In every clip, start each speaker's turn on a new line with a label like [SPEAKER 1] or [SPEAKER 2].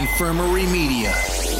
[SPEAKER 1] Infirmary Media.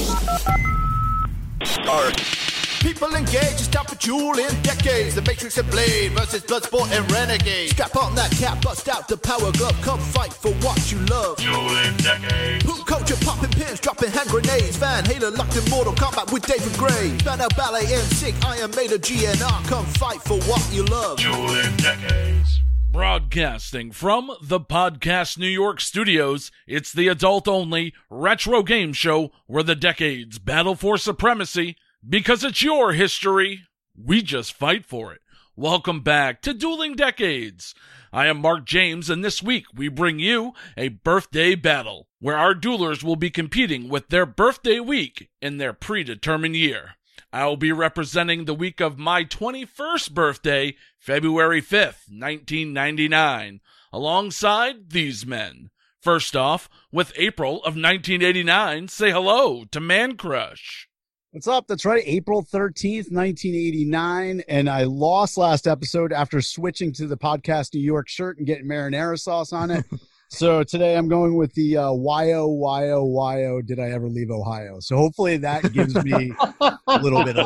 [SPEAKER 2] People engage, stop for dueling decades. The Matrix and Blade versus Bloodsport and Renegade. Strap on that cap, bust out the power glove. Come fight for what you love.
[SPEAKER 3] Dueling decades.
[SPEAKER 2] Hoop culture, popping pins, dropping hand grenades. Van Halen locked in Mortal Kombat with David Gray. Banner Ballet and Sick, Iron Maiden, GNR. Come fight for what you love.
[SPEAKER 3] Dueling decades.
[SPEAKER 4] Broadcasting from the Podcast New York studios, it's the adult-only retro game show where the decades battle for supremacy. Because it's your history, we just fight for it. Welcome back to Dueling Decades. I am Mark James, and this week we bring you a birthday battle, where our duelers will be competing with their birthday week in their predetermined year. I will be representing the week of my 21st birthday, February 5th, 1999, alongside these men. First off, with April of 1989, say hello to Man Crush.
[SPEAKER 5] What's up? That's right. April 13th, 1989. And I lost last episode after switching to the Podcast New York shirt and getting marinara sauce on it. So today I'm going with the YO, did I ever leave Ohio? So hopefully that gives me a little bit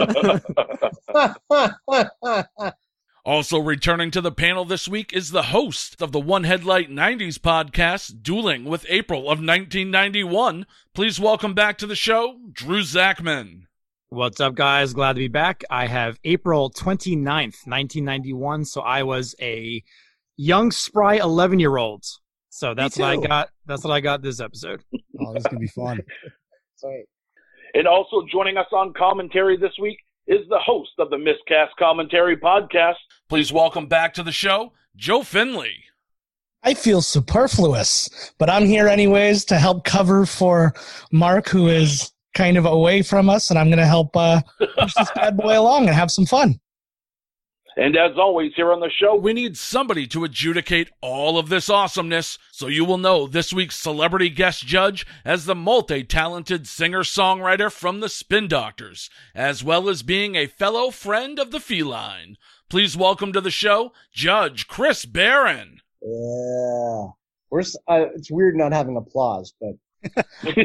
[SPEAKER 5] of...
[SPEAKER 4] Also returning to the panel this week is the host of the One Headlight 90s podcast, Dueling with April of 1991. Please welcome back to the show, Drew Zachman.
[SPEAKER 6] What's up, guys? Glad to be back. I have April 29th, 1991, so I was a young, spry 11-year-old. So that's what I got. That's what I got this episode.
[SPEAKER 5] Oh, this is going to be fun.
[SPEAKER 6] Sweet.
[SPEAKER 7] And also joining us on commentary this week is the host of the Miscast Commentary Podcast.
[SPEAKER 4] Please welcome back to the show, Joe Finley.
[SPEAKER 8] I feel superfluous, but I'm here anyways to help cover for Mark, who is kind of away from us, and I'm going to help push this bad boy along and have some fun.
[SPEAKER 7] And as always, here on the show,
[SPEAKER 4] we need somebody to adjudicate all of this awesomeness, so you will know this week's celebrity guest judge as the multi-talented singer-songwriter from the Spin Doctors, as well as being a fellow friend of the feline. Please welcome to the show, Judge Chris Barron.
[SPEAKER 9] Yeah. It's weird not having applause, but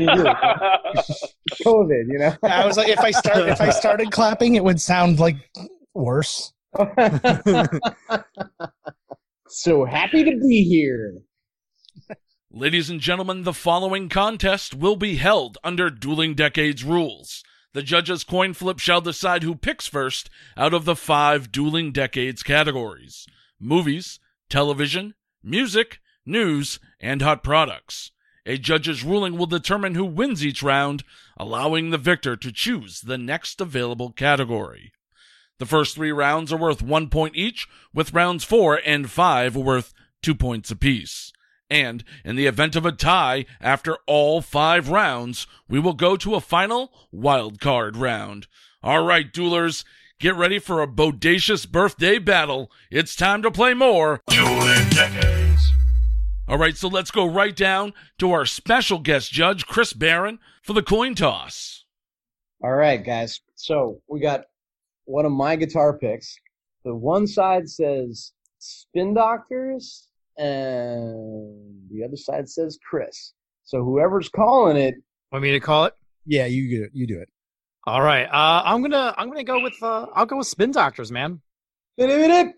[SPEAKER 9] COVID, you know?
[SPEAKER 8] I was like, if I started clapping, it would sound like worse.
[SPEAKER 9] So happy to be here.
[SPEAKER 4] Ladies and gentlemen, the following contest will be held under Dueling Decades rules. The judges' coin flip shall decide who picks first out of the 5 Dueling Decades categories: movies, television, music, news, and hot products. A judge's ruling will determine who wins each round, allowing the victor to choose the next available category. The first 3 rounds are worth 1 point each, with rounds 4 and 5 worth 2 points apiece. And in the event of a tie after all 5 rounds, we will go to a final wild card round. All right, duelers, get ready for a bodacious birthday battle. It's time to play more
[SPEAKER 3] Dueling Decades.
[SPEAKER 4] All right, so let's go right down to our special guest judge, Chris Barron, for the coin toss.
[SPEAKER 9] All right, guys. So we got one of my guitar picks. The one side says Spin Doctors, and the other side says Chris. So whoever's calling it.
[SPEAKER 6] Want me to call it?
[SPEAKER 5] Yeah, you do it.
[SPEAKER 6] All right. I'm gonna go with I'll go with Spin Doctors, man.
[SPEAKER 5] Can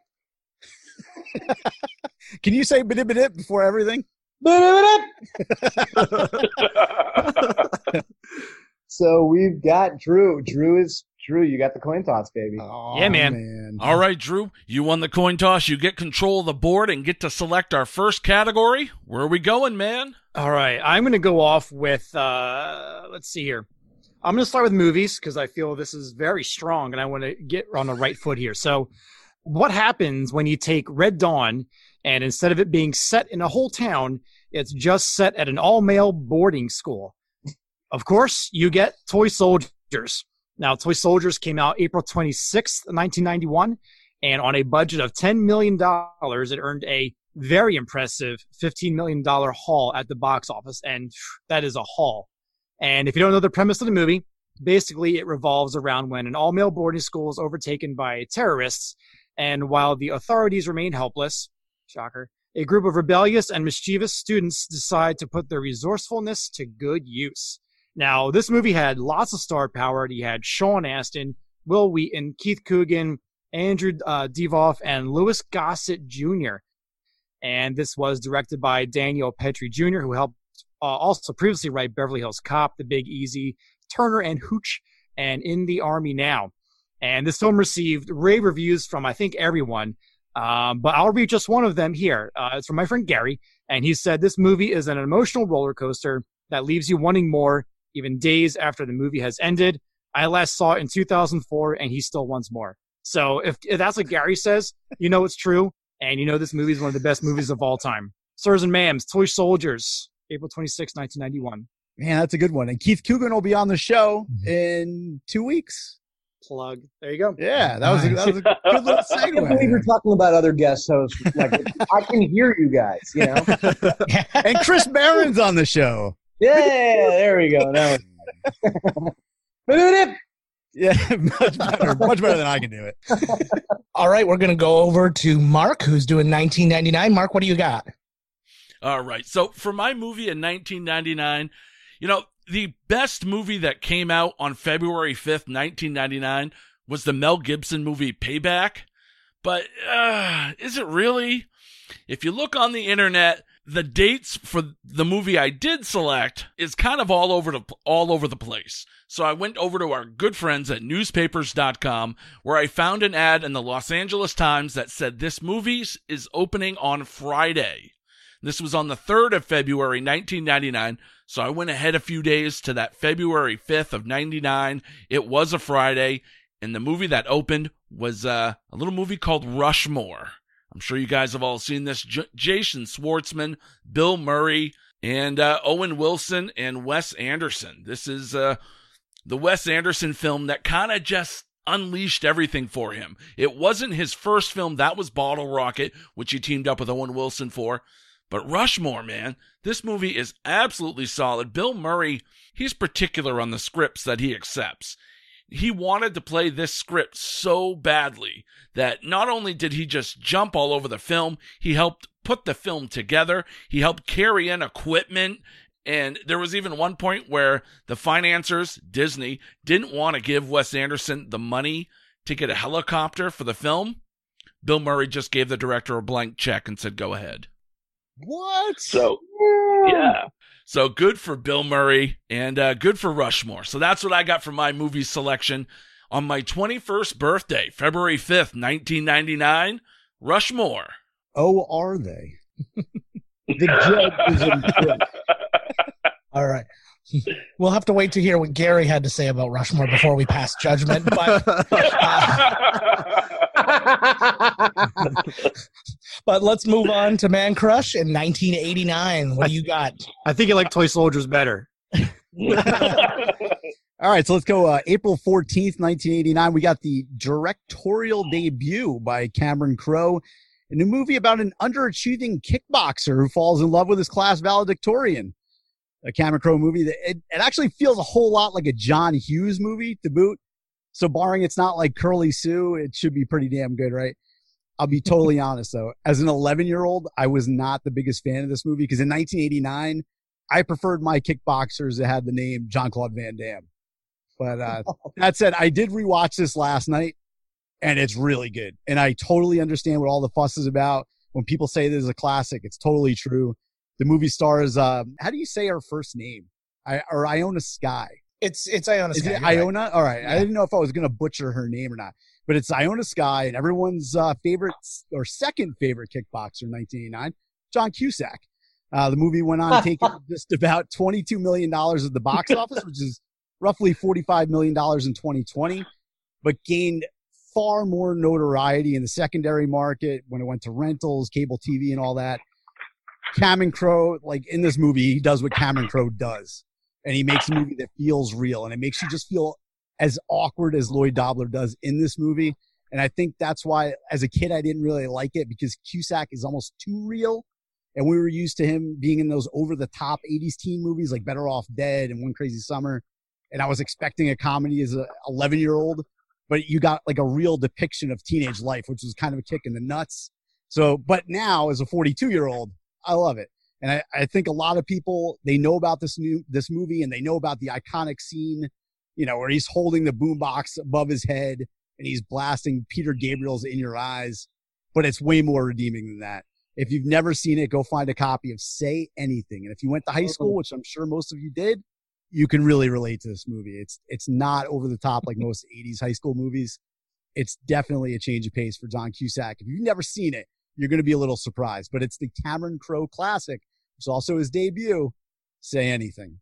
[SPEAKER 5] you say bidip before everything?
[SPEAKER 9] So we've got Drew. Drew, you got the coin toss, baby.
[SPEAKER 5] Oh,
[SPEAKER 6] yeah, man.
[SPEAKER 4] All right, Drew, you won the coin toss. You get control of the board and get to select our first category. Where are we going, man?
[SPEAKER 6] All right. I'm going to go off with, let's see here. I'm going to start with movies because I feel this is very strong and I want to get on the right foot here. So what happens when you take Red Dawn and instead of it being set in a whole town, it's just set at an all-male boarding school? Of course, you get Toy Soldiers. Now, Toy Soldiers came out April 26th, 1991, and on a budget of $10 million, it earned a very impressive $15 million haul at the box office, and that is a haul. And if you don't know the premise of the movie, basically it revolves around when an all-male boarding school is overtaken by terrorists, and while the authorities remain helpless, shocker, a group of rebellious and mischievous students decide to put their resourcefulness to good use. Now, this movie had lots of star power. You had Sean Astin, Will Wheaton, Keith Coogan, Andrew Divoff, and Louis Gossett Jr. And this was directed by Daniel Petrie Jr., who helped also previously write Beverly Hills Cop, The Big Easy, Turner and Hooch, and In the Army Now. And this film received rave reviews from, I think, everyone. But I'll read just one of them here. It's from my friend Gary, and he said, this movie is an emotional roller coaster that leaves you wanting more, even days after the movie has ended. I last saw it in 2004, and he still wants more. So if that's what Gary says, you know it's true, and you know this movie is one of the best movies of all time. Sirs and Ma'ams, Toy Soldiers, April 26, 1991.
[SPEAKER 5] Man, that's a good one. And Keith Coogan will be on the show in 2 weeks.
[SPEAKER 6] Plug. There you go.
[SPEAKER 5] Yeah, that was a good little
[SPEAKER 9] I can't believe you're
[SPEAKER 5] segue.
[SPEAKER 9] talking about other guest hosts. Like, I can hear you guys, you know?
[SPEAKER 5] And Chris Barron's on the show.
[SPEAKER 9] Yeah, there we go. Now
[SPEAKER 5] Yeah, much better than I can do it.
[SPEAKER 8] All right, we're going to go over to Mark, who's doing 1999. Mark, what do you got?
[SPEAKER 4] All right. So for my movie in 1999, the best movie that came out on February 5th, 1999 was the Mel Gibson movie Payback. But is it really? If you look on the internet, the dates for the movie I did select is kind of all over the place. So I went over to our good friends at newspapers.com, where I found an ad in the Los Angeles Times that said this movie is opening on Friday. This was on the 3rd of February, 1999. So I went ahead a few days to that February 5th of 99. It was a Friday, and the movie that opened was a little movie called Rushmore. I'm sure you guys have all seen this. Jason Schwartzman, Bill Murray, and Owen Wilson and Wes Anderson. This is the Wes Anderson film that kind of just unleashed everything for him. It wasn't his first film. That was Bottle Rocket, which he teamed up with Owen Wilson for. But Rushmore, man, this movie is absolutely solid. Bill Murray, he's particular on the scripts that he accepts. He wanted to play this script so badly that not only did he just jump all over the film, he helped put the film together. He helped carry in equipment. And there was even one point where the financiers, Disney, didn't want to give Wes Anderson the money to get a helicopter for the film. Bill Murray just gave the director a blank check and said, go ahead.
[SPEAKER 5] What?
[SPEAKER 7] So, yeah.
[SPEAKER 4] So good for Bill Murray and good for Rushmore. So that's what I got for my movie selection. On my 21st birthday, February 5th, 1999, Rushmore.
[SPEAKER 5] Oh, are they? The judge is impressed.
[SPEAKER 8] All right. We'll have to wait to hear what Gary had to say about Rushmore before we pass judgment. But, but let's move on to Man Crush in 1989. What do you got?
[SPEAKER 6] I think you like Toy Soldiers better.
[SPEAKER 5] All right, so let's go April 14th, 1989. We got the directorial debut by Cameron Crowe in a movie about an underachieving kickboxer who falls in love with his class valedictorian. A Cameron Crowe movie that it actually feels a whole lot like a John Hughes movie to boot. So barring it's not like Curly Sue, it should be pretty damn good, right? I'll be totally honest though. As an 11-year-old, I was not the biggest fan of this movie because in 1989, I preferred my kickboxers that had the name Jean-Claude Van Damme. But that said, I did rewatch this last night and it's really good. And I totally understand what all the fuss is about. When people say this is a classic, it's totally true. The movie stars, how do you say her first name? Iona Sky.
[SPEAKER 8] It's Iona
[SPEAKER 5] Is
[SPEAKER 8] Sky.
[SPEAKER 5] it
[SPEAKER 8] you're right.
[SPEAKER 5] Iona? All right.
[SPEAKER 8] Yeah.
[SPEAKER 5] I didn't know if I was going to butcher her name or not, but it's Iona Sky and everyone's favorite or second favorite kickboxer in 1989, John Cusack. The movie went on taking just about $22 million at the box office, which is roughly $45 million in 2020, but gained far more notoriety in the secondary market when it went to rentals, cable TV, and all that. Cameron Crowe, like in this movie, he does what Cameron Crowe does. And he makes a movie that feels real. And it makes you just feel as awkward as Lloyd Dobler does in this movie. And I think that's why, as a kid, I didn't really like it because Cusack is almost too real. And we were used to him being in those over-the-top 80s teen movies like Better Off Dead and One Crazy Summer. And I was expecting a comedy as an 11-year-old. But you got like a real depiction of teenage life, which was kind of a kick in the nuts. So, but now as a 42-year-old, I love it. And I think a lot of people, they know about this movie, and they know about the iconic scene, where he's holding the boombox above his head and he's blasting Peter Gabriel's In Your Eyes. But it's way more redeeming than that. If you've never seen it, go find a copy of Say Anything. And if you went to high school, which I'm sure most of you did, you can really relate to this movie. It's not over the top like most 80s high school movies. It's definitely a change of pace for John Cusack. If you've never seen it, you're going to be a little surprised. But it's the Cameron Crowe classic. It's also his debut, Say Anything.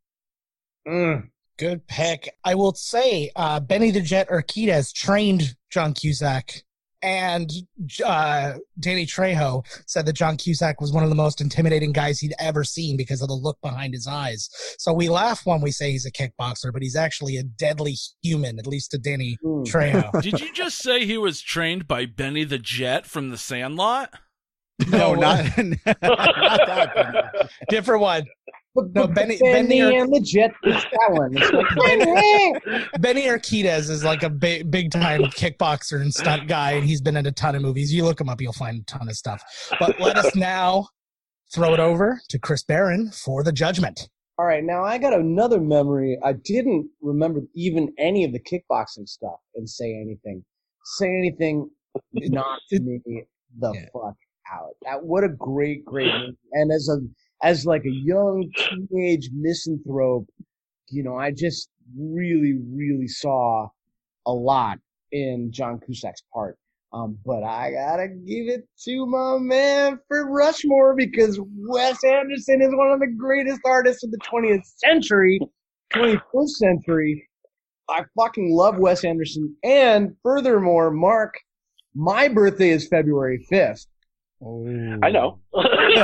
[SPEAKER 8] Good pick. I will say Benny the Jet Urquidez trained John Cusack, and Danny Trejo said that John Cusack was one of the most intimidating guys he'd ever seen because of the look behind his eyes. So we laugh when we say he's a kickboxer, but he's actually a deadly human, at least to Danny Trejo.
[SPEAKER 4] Did you just say he was trained by Benny the Jet from The Sandlot?
[SPEAKER 5] No, not that Benny.
[SPEAKER 8] Different one.
[SPEAKER 9] No, Benny and the Jet is that one. It's like,
[SPEAKER 8] Benny Urquidez is like a big time kickboxer and stunt guy, and he's been in a ton of movies. You look him up, you'll find a ton of stuff. But let us now throw it over to Chris Barron for the judgment.
[SPEAKER 9] All right, now I got another memory. I didn't remember even any of the kickboxing stuff and Say Anything. Say Anything knocked me the fuck out. What a great movie. And as like a young teenage misanthrope, I just really, really saw a lot in John Cusack's part. But I gotta give it to my man for Rushmore, because Wes Anderson is one of the greatest artists of the 20th century, 21st century. I fucking love Wes Anderson. And furthermore, Mark, my birthday is February 5th.
[SPEAKER 7] I know.
[SPEAKER 9] And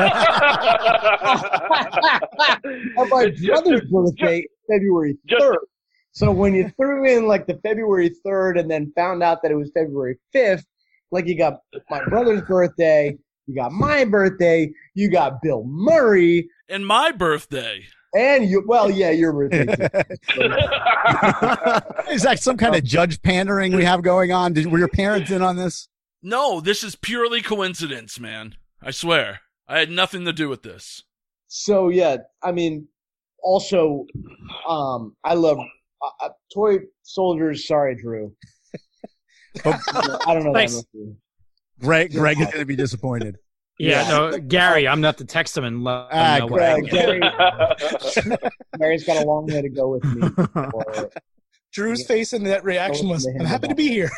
[SPEAKER 9] my brother's birthday, February 3rd. So when you threw in like the February 3rd and then found out that it was February 5th, like you got my brother's birthday, you got my birthday, you got Bill Murray.
[SPEAKER 4] And my birthday.
[SPEAKER 9] And your birthday too.
[SPEAKER 5] Is that some kind of judge pandering we have going on? Were your parents in on this?
[SPEAKER 4] No, this is purely coincidence, man. I swear. I had nothing to do with this.
[SPEAKER 9] So, yeah, I mean, also, I love Toy Soldiers. Sorry, Drew. I don't know.
[SPEAKER 6] Thanks.
[SPEAKER 9] That
[SPEAKER 5] Greg is going to be disappointed.
[SPEAKER 6] Yeah, no, Gary, I'm going to have to text him and let him know what I
[SPEAKER 9] Gary's got a long way to go with me.
[SPEAKER 8] Drew's face in that reaction was, I'm happy to be here.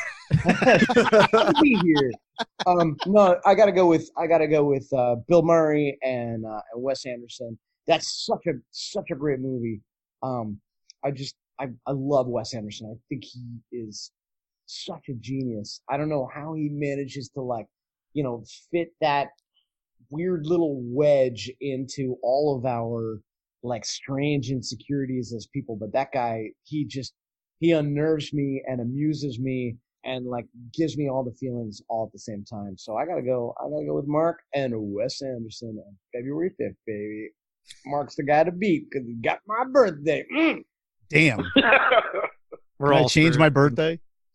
[SPEAKER 9] No, I gotta go with Bill Murray and Wes Anderson. That's such a great movie. I love Wes Anderson. I think he is such a genius. I don't know how he manages to fit that weird little wedge into all of our strange insecurities as people. But that guy, he unnerves me and amuses me and gives me all the feelings all at the same time. So I gotta go with Mark and Wes Anderson on February 5th, baby. Mark's the guy to beat because he got my birthday.
[SPEAKER 5] Damn.
[SPEAKER 6] We're all
[SPEAKER 5] change my birthday.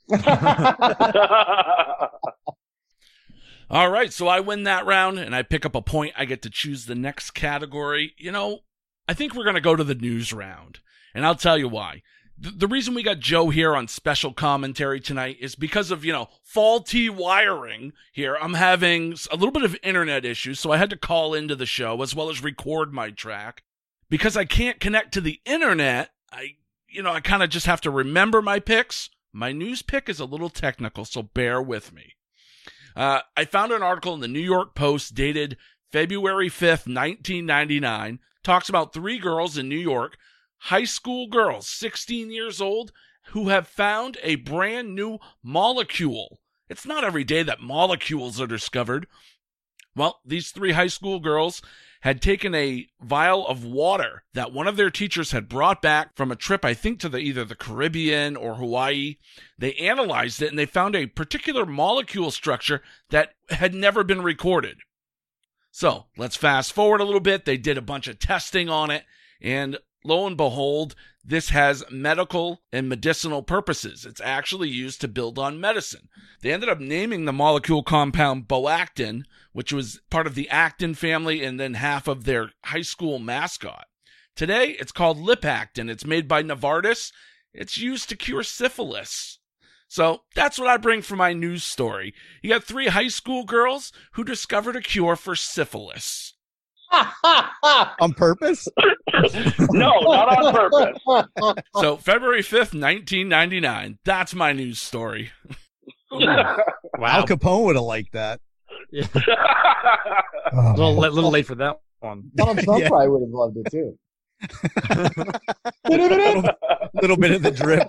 [SPEAKER 4] All right, so I win that round and I pick up a point. I get to choose the next category. I think we're going to go to the news round, and I'll tell you why. The reason we got Joe here on special commentary tonight is because of, faulty wiring here. I'm having a little bit of internet issues, so I had to call into the show as well as record my track. Because I can't connect to the internet, I kind of just have to remember my picks. My news pick is a little technical, so bear with me. I found an article in the New York Post dated February 5th, 1999. Talks about 3 girls in New York, high school girls, 16 years old, who have found a brand new molecule. It's not every day that molecules are discovered. Well, these 3 high school girls had taken a vial of water that one of their teachers had brought back from a trip, I think, to either the Caribbean or Hawaii. They analyzed it and they found a particular molecule structure that had never been recorded. So let's fast forward a little bit. They did a bunch of testing on it, and lo and behold, this has medical and medicinal purposes. It's actually used to build on medicine. They ended up naming the molecule compound Boactin, which was part of the actin family and then half of their high school mascot. Today, it's called Lipactin. It's made by Novartis. It's used to cure syphilis. So that's what I bring for my news story. You got 3 high school girls who discovered a cure for syphilis.
[SPEAKER 5] On purpose?
[SPEAKER 7] No, not on purpose.
[SPEAKER 4] So February 5th, 1999. That's my news story.
[SPEAKER 6] Wow.
[SPEAKER 5] Al Capone would have liked that.
[SPEAKER 6] Yeah.
[SPEAKER 5] Oh,
[SPEAKER 6] little late for that one.
[SPEAKER 9] Donald Trump
[SPEAKER 5] Yeah.
[SPEAKER 9] probably would have loved it too.
[SPEAKER 5] little bit of the drip.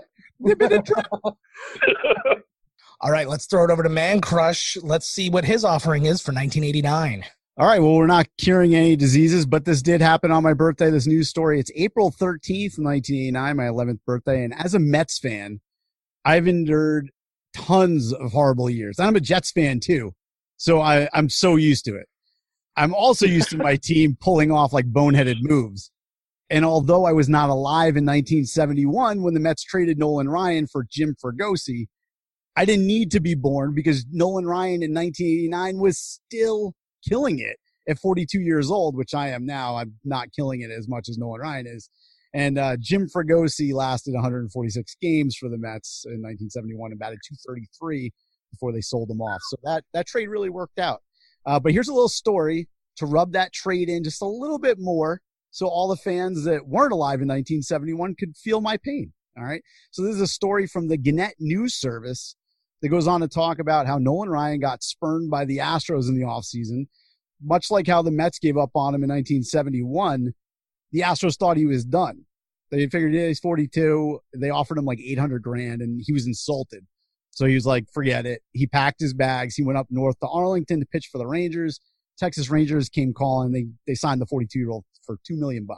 [SPEAKER 8] All right, let's throw it over to Man Crush. Let's see what his offering is for 1989.
[SPEAKER 5] All right, well, we're not curing any diseases, but this did happen on my birthday, this news story. It's April 13th, 1989, my 11th birthday. And as a Mets fan, I've endured tons of horrible years. And I'm a Jets fan, too. So I'm so used to it. I'm also used to my team pulling off like boneheaded moves. And although I was not alive in 1971 when the Mets traded Nolan Ryan for Jim Fregosi, I didn't need to be born because Nolan Ryan in 1989 was still killing it at 42 years old, which I am now. I'm not killing it as much as Nolan Ryan is. And Jim Fregosi lasted 146 games for the Mets in 1971 and batted .233 before they sold him off. So that trade really worked out. But here's a little story to rub that trade in just a little bit more so all the fans that weren't alive in 1971 could feel my pain. All right. So this is a story from the Gannett News Service that goes on to talk about how Nolan Ryan got spurned by the Astros in the offseason. Much like how the Mets gave up on him in 1971, the Astros thought he was done. They figured, yeah, he's 42. They offered him like $800,000 and he was insulted. So he was like, forget it. He packed his bags. He went up north to Arlington to pitch for the Rangers. Texas Rangers came calling. They signed the 42-year-old for $2 million.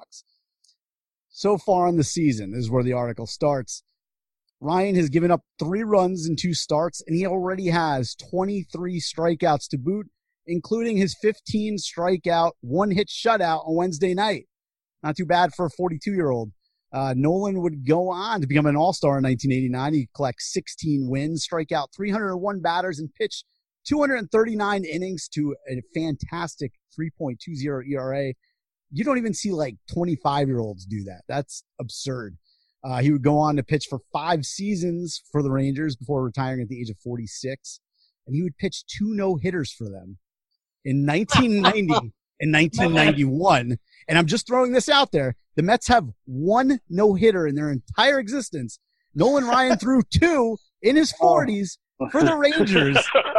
[SPEAKER 5] So far in the season, this is where the article starts. Ryan has given up 3 runs in 2 starts, and he already has 23 strikeouts to boot, including his 15 strikeout, 1-hit shutout on Wednesday night. Not too bad for a 42-year-old. Nolan would go on to become an all-star in 1989. He collects 16 wins, strike out 301 batters, and pitch 239 innings to a fantastic 3.20 ERA. You don't even see like 25-year-olds do that. That's absurd. He would go on to pitch for 5 seasons for the Rangers before retiring at the age of 46. And he would pitch 2 no-hitters for them in 1990 and 1991. And I'm just throwing this out there. The Mets have 1 no-hitter in their entire existence. Nolan Ryan threw 2 in his 40s for the Rangers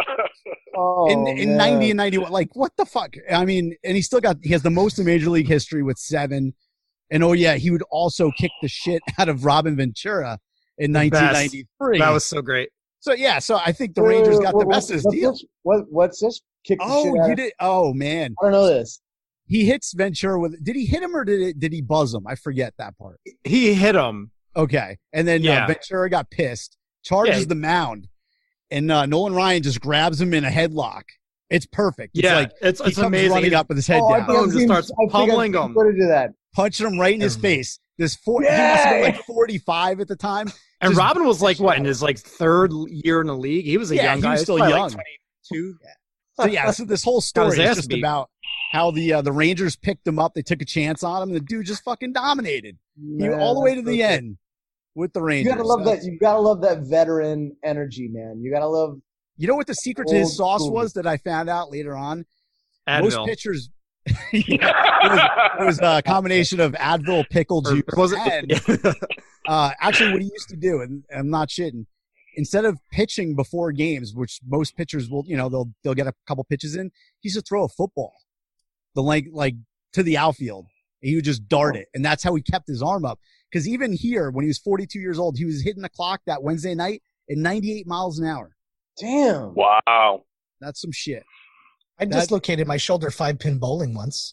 [SPEAKER 5] in 90 and 91. Like, what the fuck? I mean, and he has the most in Major League history with 7. And, oh, yeah, he would also kick the shit out of Robin Ventura in 1993.
[SPEAKER 6] That was so great.
[SPEAKER 5] So, yeah, so I think the Rangers got the best of his deal.
[SPEAKER 9] What's this? Kick the shit out
[SPEAKER 5] You
[SPEAKER 9] of-
[SPEAKER 5] did? Oh, man.
[SPEAKER 9] I don't know this.
[SPEAKER 5] He hits Ventura with – did he hit him or did he buzz him? I forget that part.
[SPEAKER 6] He hit him.
[SPEAKER 5] Okay. And then Ventura got pissed, charges the mound, and Nolan Ryan just grabs him in a headlock. It's perfect. It's
[SPEAKER 6] it's
[SPEAKER 5] he
[SPEAKER 6] amazing.
[SPEAKER 5] running up with his head
[SPEAKER 9] Oh,
[SPEAKER 5] down.
[SPEAKER 6] Boom, just starts pummeling him.
[SPEAKER 9] Put into that.
[SPEAKER 5] Punching him right in his face. He must have been like 45 at the time.
[SPEAKER 6] And
[SPEAKER 5] Just-
[SPEAKER 6] Robin was like, what, in his like 3rd year in the league? He was a young
[SPEAKER 5] he
[SPEAKER 6] guy.
[SPEAKER 5] was still
[SPEAKER 6] Probably
[SPEAKER 5] young.
[SPEAKER 6] Like 22.
[SPEAKER 5] So this whole story
[SPEAKER 6] his
[SPEAKER 5] is
[SPEAKER 6] ass
[SPEAKER 5] just
[SPEAKER 6] beat.
[SPEAKER 5] about how the Rangers picked him up. They took a chance on him. And the dude just fucking dominated. All the way to the end with the Rangers.
[SPEAKER 9] You gotta love that. You gotta love that veteran energy, man. You gotta love.
[SPEAKER 5] You know what the secret to his
[SPEAKER 9] Old
[SPEAKER 5] sauce
[SPEAKER 9] school.
[SPEAKER 5] was that I found out later on?
[SPEAKER 6] Advil.
[SPEAKER 5] Most pitchers. It was a combination of Advil, pickle juice,
[SPEAKER 6] Or was it?
[SPEAKER 5] and actually what he used to do, and I'm not shitting, instead of pitching before games, which most pitchers will, they'll get a couple pitches in, he used to throw a football, like to the outfield. And he would just dart it, and that's how he kept his arm up. Because even here, when he was 42 years old, he was hitting the clock that Wednesday night at 98 miles an hour.
[SPEAKER 9] Damn.
[SPEAKER 7] Wow.
[SPEAKER 5] That's some shit.
[SPEAKER 8] I dislocated my shoulder 5-pin bowling once.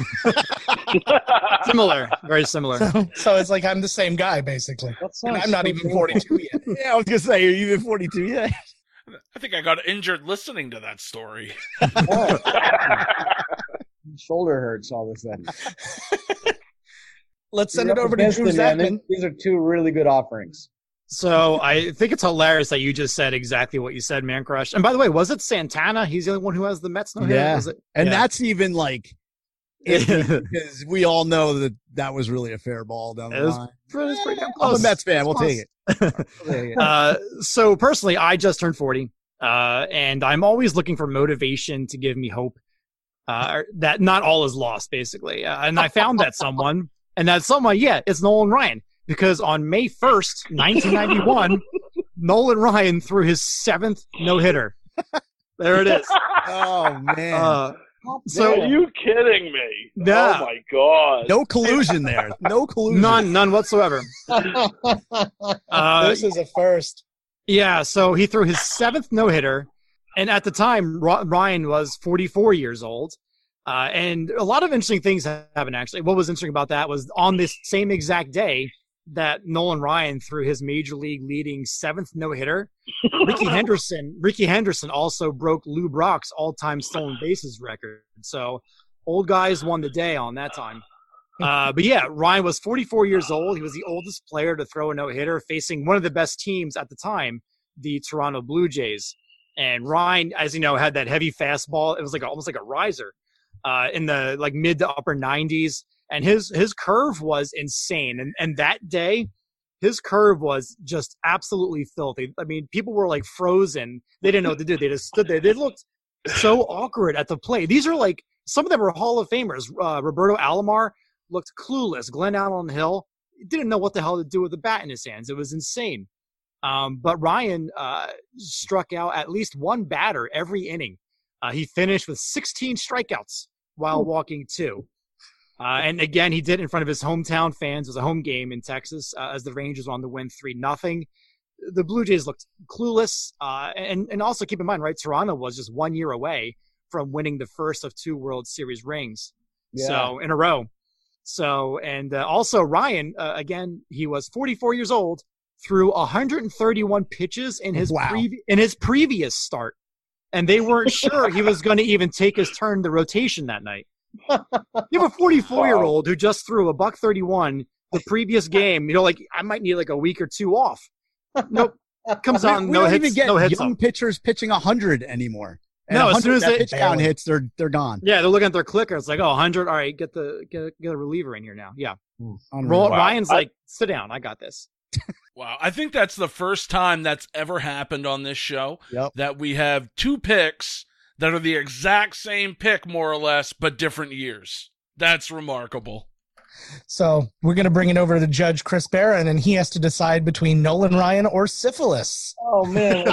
[SPEAKER 6] Similar. Very similar.
[SPEAKER 8] So it's like I'm the same guy, basically.
[SPEAKER 9] That
[SPEAKER 8] And
[SPEAKER 9] sounds
[SPEAKER 8] I'm not
[SPEAKER 9] so
[SPEAKER 8] even
[SPEAKER 9] cool.
[SPEAKER 8] 42 yet.
[SPEAKER 5] Yeah, I was gonna say, are you even 42 yet?
[SPEAKER 4] I think I got injured listening to that story.
[SPEAKER 9] Shoulder hurts all of a sudden.
[SPEAKER 8] Let's send
[SPEAKER 9] You're
[SPEAKER 8] it
[SPEAKER 9] up
[SPEAKER 8] over to
[SPEAKER 9] against
[SPEAKER 8] Drew
[SPEAKER 9] it, man.
[SPEAKER 8] Zachman.
[SPEAKER 9] These are two really good offerings.
[SPEAKER 6] So I think it's hilarious that you just said exactly what you said, Man Crush. And by the way, was it Santana? He's the only one who has the Mets no hitter.
[SPEAKER 5] Yeah.
[SPEAKER 6] Was it?
[SPEAKER 5] And
[SPEAKER 6] Yeah.
[SPEAKER 5] that's even like, because we all know that was really a fair ball down the
[SPEAKER 6] It was
[SPEAKER 5] line.
[SPEAKER 6] It's pretty damn
[SPEAKER 5] I'm
[SPEAKER 6] close.
[SPEAKER 5] a Mets fan. We'll
[SPEAKER 6] Close.
[SPEAKER 5] take it. We'll take it.
[SPEAKER 6] So personally, I just turned 40, and I'm always looking for motivation to give me hope that not all is lost, basically. And I found that someone, and that someone, it's Nolan Ryan, because on May 1st, 1991, Nolan Ryan threw his 7th no-hitter. There it is.
[SPEAKER 5] Oh man.
[SPEAKER 6] So
[SPEAKER 7] Are you kidding me?
[SPEAKER 6] Yeah.
[SPEAKER 7] Oh my god.
[SPEAKER 5] No collusion there. No collusion.
[SPEAKER 6] none whatsoever.
[SPEAKER 8] This is a first.
[SPEAKER 6] Yeah, so he threw his 7th no-hitter, and at the time, Ryan was 44 years old. And a lot of interesting things happened, actually. What was interesting about that was on this same exact day that Nolan Ryan threw his major league leading 7th no-hitter, Ricky Henderson also broke Lou Brock's all-time stolen bases record. So old guys won the day on that time. But yeah, Ryan was 44 years old. He was the oldest player to throw a no-hitter, facing one of the best teams at the time, the Toronto Blue Jays. And Ryan, as you know, had that heavy fastball. It was like almost like a riser in the like mid to upper 90s. And his curve was insane. And that day, his curve was just absolutely filthy. I mean, people were like frozen. They didn't know what to do. They just stood there. They looked so awkward at the plate. These are like, some of them are Hall of Famers. Roberto Alomar looked clueless. Glenn Allen Hill didn't know what the hell to do with the bat in his hands. It was insane. But Ryan struck out at least one batter every inning. He finished with 16 strikeouts while walking 2. And again, he did it in front of his hometown fans. It was a home game in Texas as the Rangers were on the win 3-0. The Blue Jays looked clueless. And also keep in mind, right, Toronto was just 1 year away from winning the first of 2 World Series rings.
[SPEAKER 9] Yeah.
[SPEAKER 6] So in a row. So, and also Ryan, again, he was 44 years old, threw 131 pitches in his previous start. And they weren't sure he was going to even take his turn to rotation that night. You have a 44-year-old who just threw $131 the previous game. You know, like I might need like a week or 2 off. Nope, comes on.
[SPEAKER 5] We
[SPEAKER 6] no
[SPEAKER 5] don't
[SPEAKER 6] hits.
[SPEAKER 5] even get
[SPEAKER 6] no hits.
[SPEAKER 5] young pitchers pitching 100 anymore. And
[SPEAKER 6] No, as soon as
[SPEAKER 5] that
[SPEAKER 6] they-
[SPEAKER 5] pitch count hits, they're gone.
[SPEAKER 6] Yeah, they're looking at their clicker. It's like, 100. All right, get a reliever in here now. Yeah,
[SPEAKER 5] Unreal.
[SPEAKER 6] Ryan's like, sit down. I got this.
[SPEAKER 4] Wow. I think that's the first time that's ever happened on this show.
[SPEAKER 5] Yep.
[SPEAKER 4] That we have 2 picks that are the exact same pick, more or less, but different years. That's remarkable.
[SPEAKER 8] So we're going to bring it over to Judge Chris Barron, and he has to decide between Nolan Ryan or syphilis.
[SPEAKER 9] Oh man,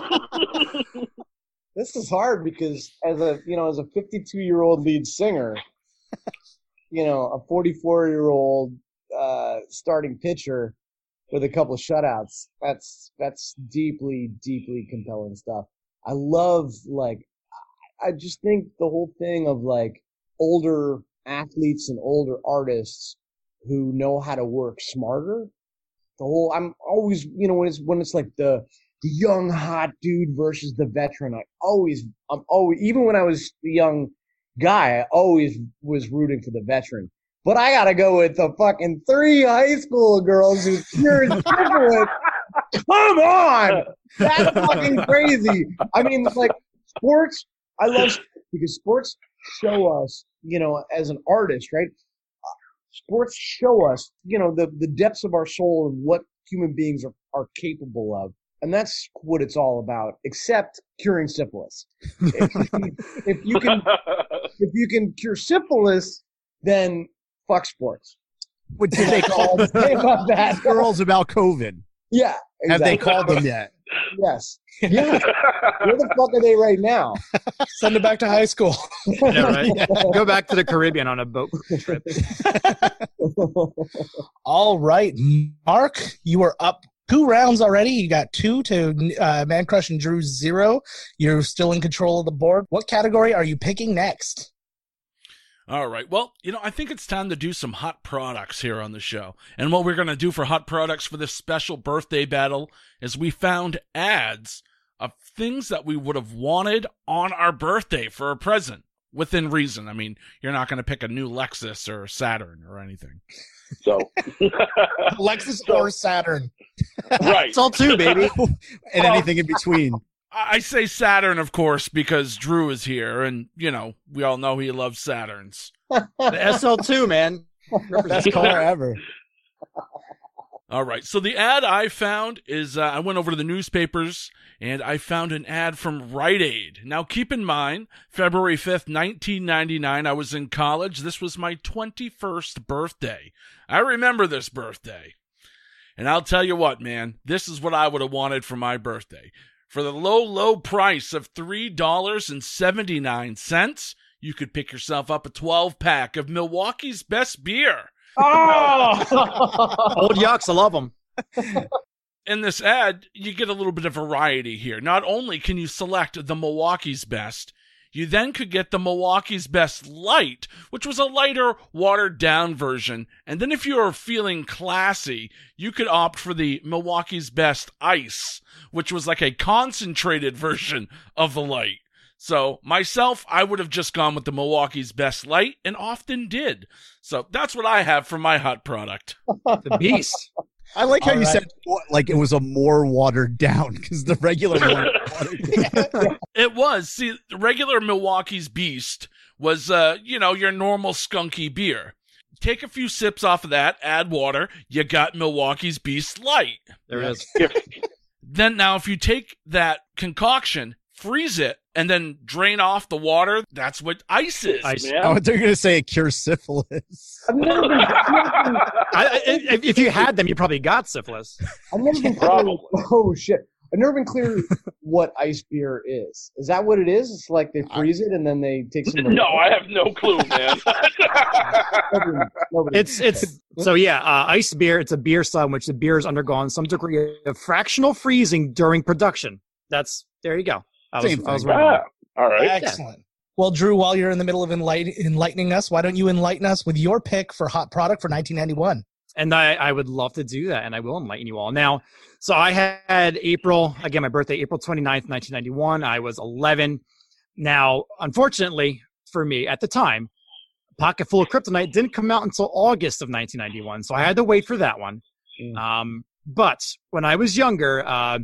[SPEAKER 9] this is hard because as a 52-year-old lead singer, a 44-year-old starting pitcher with a couple of shutouts. That's deeply, deeply compelling stuff. I love I just think the whole thing of like older athletes and older artists who know how to work smarter. I'm always, when it's like the young hot dude versus the veteran. I'm always, even when I was the young guy, I always was rooting for the veteran. But I gotta go with the fucking 3 high school girls who's pure as syphilis. Come on, that's fucking crazy. I mean, like sports. I love sports because sports show us, as an artist, right? Sports show us, the depths of our soul and what human beings are capable of. And that's what it's all about, except curing syphilis. If you can cure syphilis, then fuck sports.
[SPEAKER 5] What did they call
[SPEAKER 9] about that?
[SPEAKER 5] girls about COVID?
[SPEAKER 9] Yeah. Exactly.
[SPEAKER 5] Have they called them yet?
[SPEAKER 9] Yes. Yeah. Where the fuck are they right now?
[SPEAKER 8] Send it back to high school.
[SPEAKER 6] Yeah, right. Go back to the Caribbean on a boat trip.
[SPEAKER 8] All right, Mark, you are up 2 rounds already. You got 2 to Man Crush and Drew's 0. You're still in control of the board. What category are you picking next?
[SPEAKER 4] All right. Well, I think it's time to do some hot products here on the show. And what we're going to do for hot products for this special birthday battle is we found ads of things that we would have wanted on our birthday for a present. within reason. I mean, you're not going to pick a new Lexus or Saturn or anything.
[SPEAKER 7] So
[SPEAKER 8] Lexus or Saturn.
[SPEAKER 7] right.
[SPEAKER 6] It's all two, baby.
[SPEAKER 5] And anything in between.
[SPEAKER 4] I say Saturn, of course, because Drew is here, and, we all know he loves Saturns.
[SPEAKER 6] The SL2, man.
[SPEAKER 5] Best car ever.
[SPEAKER 4] All right, so the ad I found is, I went over to the newspapers, and I found an ad from Rite Aid. Now, keep in mind, February 5th, 1999, I was in college. This was my 21st birthday. I remember this birthday. And I'll tell you what, man, this is what I would have wanted for my birthday. For the low, low price of $3.79, you could pick yourself up a 12-pack of Milwaukee's best beer.
[SPEAKER 6] Oh! Old Yucks, I love them.
[SPEAKER 4] In this ad, you get a little bit of variety here. Not only can you select the Milwaukee's Best, you then could get the Milwaukee's Best Light, which was a lighter, watered-down version. And then if you were feeling classy, you could opt for the Milwaukee's Best Ice, which was like a concentrated version of the light. So myself, I would have just gone with the Milwaukee's Best Light, and often did. So that's what I have for my hot product.
[SPEAKER 6] The beast.
[SPEAKER 5] I like how
[SPEAKER 8] All
[SPEAKER 5] you
[SPEAKER 8] right.
[SPEAKER 5] said like it was a more watered down because the regular one.
[SPEAKER 4] It was. See, the regular Milwaukee's Beast was, your normal skunky beer. Take a few sips off of that, add water, you got Milwaukee's Beast Light.
[SPEAKER 6] There it is.
[SPEAKER 4] Then now if you take that concoction, freeze it, and then drain off the water, that's what ice is.
[SPEAKER 6] Ice.
[SPEAKER 7] Yeah.
[SPEAKER 5] I they're going to say it cures syphilis.
[SPEAKER 9] I've never been,
[SPEAKER 6] If you had them, you probably got syphilis.
[SPEAKER 9] I've never been clear.
[SPEAKER 7] Probably.
[SPEAKER 9] Oh shit! I've never been clear what ice beer is. Is that what it is? It's like they freeze it and then they take some.
[SPEAKER 7] No, I have no clue, man.
[SPEAKER 9] Nobody-
[SPEAKER 6] It's so yeah, ice beer. It's a beer style in which the beer has undergone some degree of fractional freezing during production. There you go. I was right.
[SPEAKER 7] Ah, all right.
[SPEAKER 8] Excellent. Well, Drew, while you're in the middle of enlightening us, why don't you enlighten us with your pick for hot product for 1991?
[SPEAKER 6] And I would love to do that, and I will enlighten you all. Now, so I had my birthday, April 29th, 1991. I was 11. Now, unfortunately for me at the time, Pocket Full of Kryptonite didn't come out until August of 1991, so I had to wait for that one. But when I was younger, I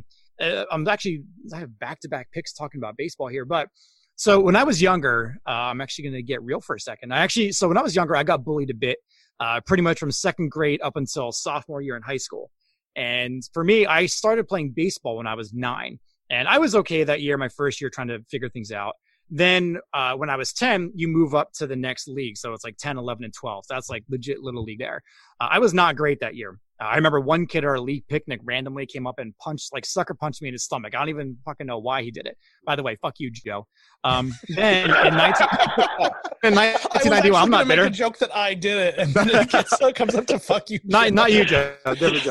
[SPEAKER 6] have back-to-back picks talking about baseball here, but so when I was younger, I'm actually going to get real for a second. So when I was younger, I got bullied a bit, pretty much from second grade up until sophomore year in high school. And for me, I started playing baseball when I was 9, and I was okay that year, my first year, trying to figure things out. Then when I was 10, you move up to the next league. So it's like 10, 11, and 12. So that's like legit little league there. I was not great that year. I remember one kid at our league picnic randomly came up and sucker punched me in his stomach. I don't even fucking know why he did it. By the way, fuck you, Joe. Then in 1991, I'm not
[SPEAKER 8] make
[SPEAKER 6] bitter.
[SPEAKER 8] a joke that I did it, and then it comes up to fuck you.
[SPEAKER 6] Not you, Joe. There we go.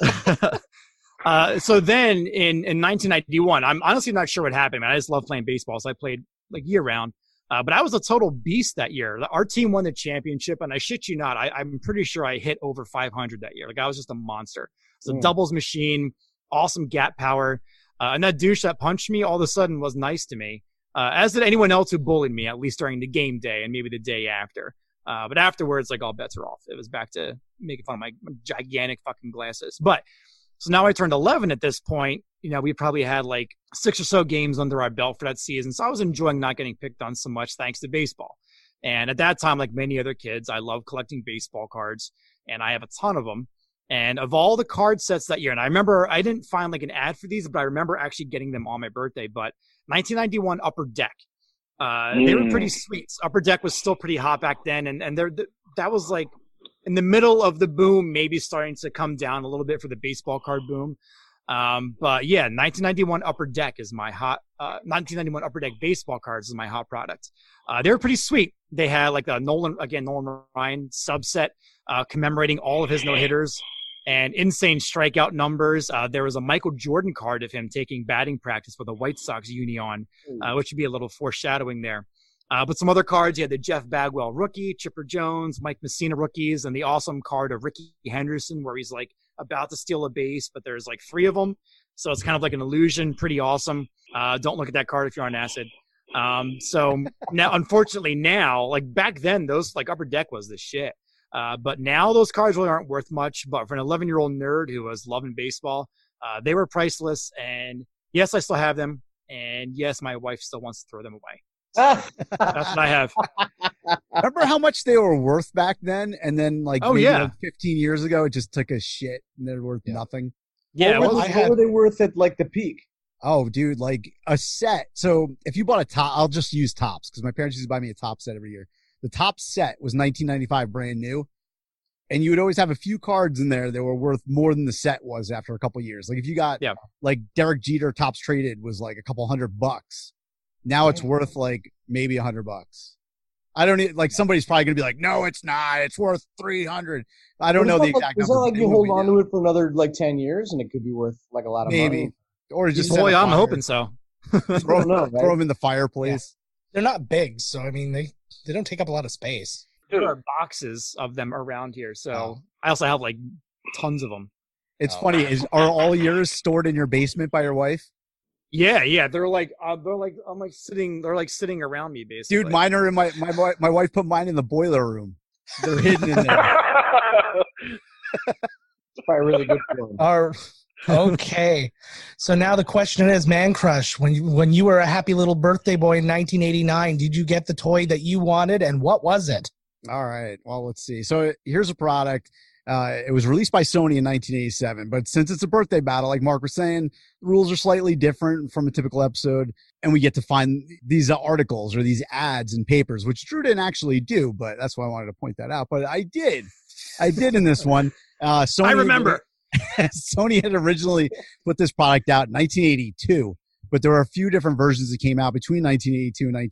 [SPEAKER 6] So then in 1991, I'm honestly not sure what happened, man. I just love playing baseball, so I played like year round. But I was a total beast that year. Our team won the championship, and I shit you not, I'm pretty sure I hit over 500 that year. Like, I was just a monster. It's a doubles machine, awesome gap power. And that douche that punched me all of a sudden was nice to me, as did anyone else who bullied me, at least during the game day and maybe the day after. But afterwards, like, all bets are off. It was back to making fun of my gigantic fucking glasses. But so now I turned 11 at this point. We probably had like 6 or so games under our belt for that season. So I was enjoying not getting picked on so much thanks to baseball. And at that time, like many other kids, I love collecting baseball cards, and I have a ton of them. And of all the card sets that year, and I remember I didn't find like an ad for these, but I remember actually getting them on my birthday. But 1991 Upper Deck, they were pretty sweet. Upper Deck was still pretty hot back then, and that was like in the middle of the boom, maybe starting to come down a little bit for the baseball card boom. But yeah, 1991 Upper Deck is my hot, 1991 Upper Deck baseball cards is my hot product. They were pretty sweet. They had like a Nolan Ryan subset, commemorating all of his no-hitters and insane strikeout numbers. There was a Michael Jordan card of him taking batting practice with a White Sox uni on, which would be a little foreshadowing there. But some other cards, you had the Jeff Bagwell rookie, Chipper Jones, Mike Messina rookies, and the awesome card of Ricky Henderson where he's like about to steal a base, but there's like 3 of them. So it's kind of like an illusion. Pretty awesome. Don't look at that card if you're on acid. So now, unfortunately, now, like back then, those like Upper Deck was the shit. But now those cards really aren't worth much. But for an 11-year-old nerd who was loving baseball, they were priceless. And yes, I still have them. And yes, my wife still wants to throw them away. So that's what I have.
[SPEAKER 5] Remember how much they were worth back then? And then, like,
[SPEAKER 6] Oh,
[SPEAKER 5] maybe,
[SPEAKER 6] yeah.
[SPEAKER 5] like 15 years ago, it just took a shit and they're worth nothing.
[SPEAKER 6] Yeah,
[SPEAKER 9] what,
[SPEAKER 6] well,
[SPEAKER 9] what were they worth at like the peak?
[SPEAKER 5] Oh, dude, like a set. So if you bought a top, I'll just use Tops because my parents used to buy me a top set every year. The top set was $19.95 brand new. And you would always have a few cards in there that were worth more than the set was after a couple of years. Like if you got like Derek Jeter Tops traded was like a couple $100. Now it's worth like maybe $100. I don't need, like, somebody's probably gonna be like, no, it's not. It's worth 300. I don't know the exact number.
[SPEAKER 9] Is that like you hold on to it for another like 10 years and it could be worth like a lot of money?
[SPEAKER 5] Or just
[SPEAKER 6] boy, I'm hoping so.
[SPEAKER 5] throw them in the fireplace.
[SPEAKER 8] They're not big, so I mean they don't take up a lot of space.
[SPEAKER 6] There are boxes of them around here, so I also have like tons of them.
[SPEAKER 5] It's funny. Are all yours stored in your basement by your wife?
[SPEAKER 6] Yeah. They're like sitting around me basically.
[SPEAKER 5] Dude, mine are in my wife put mine in the boiler room. They're hidden in there.
[SPEAKER 9] It's probably really good for them.
[SPEAKER 8] Okay. So now the question is, Man Crush, when you were a happy little birthday boy in 1989, did you get the toy that you wanted, and what was it?
[SPEAKER 5] All right. Well, let's see. So here's a product. It was released by Sony in 1987, but since it's a birthday battle, like Mark was saying, the rules are slightly different from a typical episode, and we get to find these articles or these ads in papers, which Drew didn't actually do, but that's why I wanted to point that out. But I did in this one. Sony,
[SPEAKER 6] I remember.
[SPEAKER 5] Sony had originally put this product out in 1982, but there were a few different versions that came out between 1982 and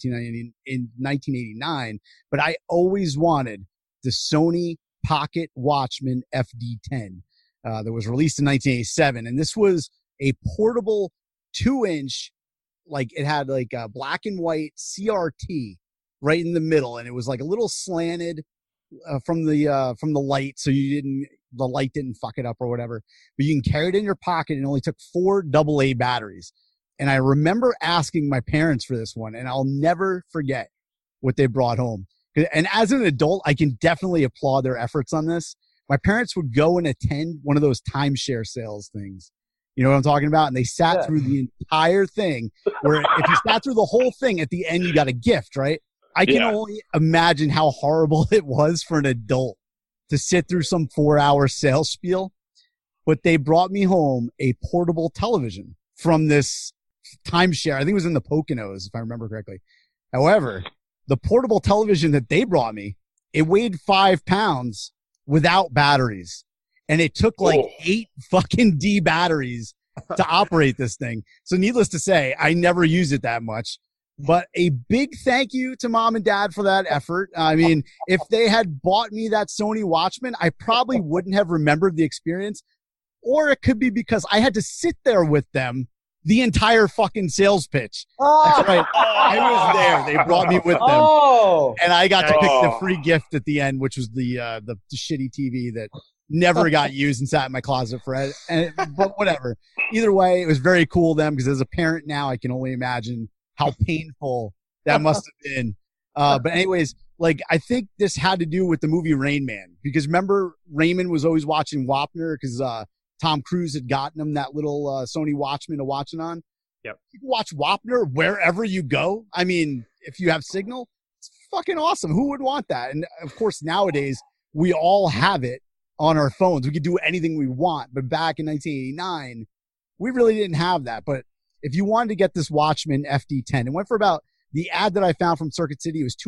[SPEAKER 5] 1989. But I always wanted the Sony Pocket Watchman FD10 that was released in 1987. And this was a portable 2-inch, like it had like a black and white CRT right in the middle. And it was like a little slanted from the light. So the light didn't fuck it up or whatever, but you can carry it in your pocket. And it only took 4 AA batteries. And I remember asking my parents for this one, and I'll never forget what they brought home. And as an adult, I can definitely applaud their efforts on this. My parents would go and attend one of those timeshare sales things. You know what I'm talking about? And they sat through the entire thing, where if you sat through the whole thing, at the end, you got a gift, right? I can only imagine how horrible it was for an adult to sit through some 4-hour sales spiel. But they brought me home a portable television from this timeshare. I think it was in the Poconos, if I remember correctly. However, the portable television that they brought me, it weighed 5 pounds without batteries. And it took like 8 fucking D batteries to operate this thing. So needless to say, I never used it that much. But a big thank you to Mom and Dad for that effort. I mean, if they had bought me that Sony Watchman, I probably wouldn't have remembered the experience. Or it could be because I had to sit there with them the entire fucking sales pitch. That's right. I was there. They brought me with them. And I got to pick the free gift at the end, which was the shitty TV that never got used and sat in my closet for but whatever. Either way, it was very cool of them, because as a parent now, I can only imagine how painful that must have been. But anyways, like, I think this had to do with the movie Rain Man, because remember Raymond was always watching Wapner because Tom Cruise had gotten him that little Sony Watchman to watch it on.
[SPEAKER 6] Yep.
[SPEAKER 5] You can watch Wapner wherever you go. I mean, if you have signal, it's fucking awesome. Who would want that? And of course, nowadays we all have it on our phones. We could do anything we want. But back in 1989, we really didn't have that. But if you wanted to get this Watchman FD10, it went for about, the ad that I found from Circuit City was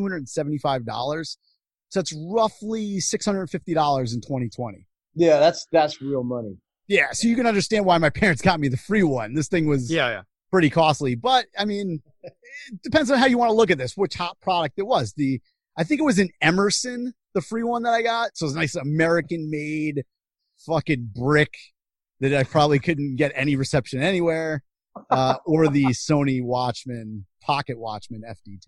[SPEAKER 5] $275. So it's roughly $650 in 2020.
[SPEAKER 9] Yeah, that's real money.
[SPEAKER 5] Yeah, so you can understand why my parents got me the free one. This thing was pretty costly. But, I mean, it depends on how you want to look at this, what top product it was. I think it was an Emerson, the free one that I got. So it's a nice American-made fucking brick that I probably couldn't get any reception anywhere. Or the Sony Watchman, Pocket Watchman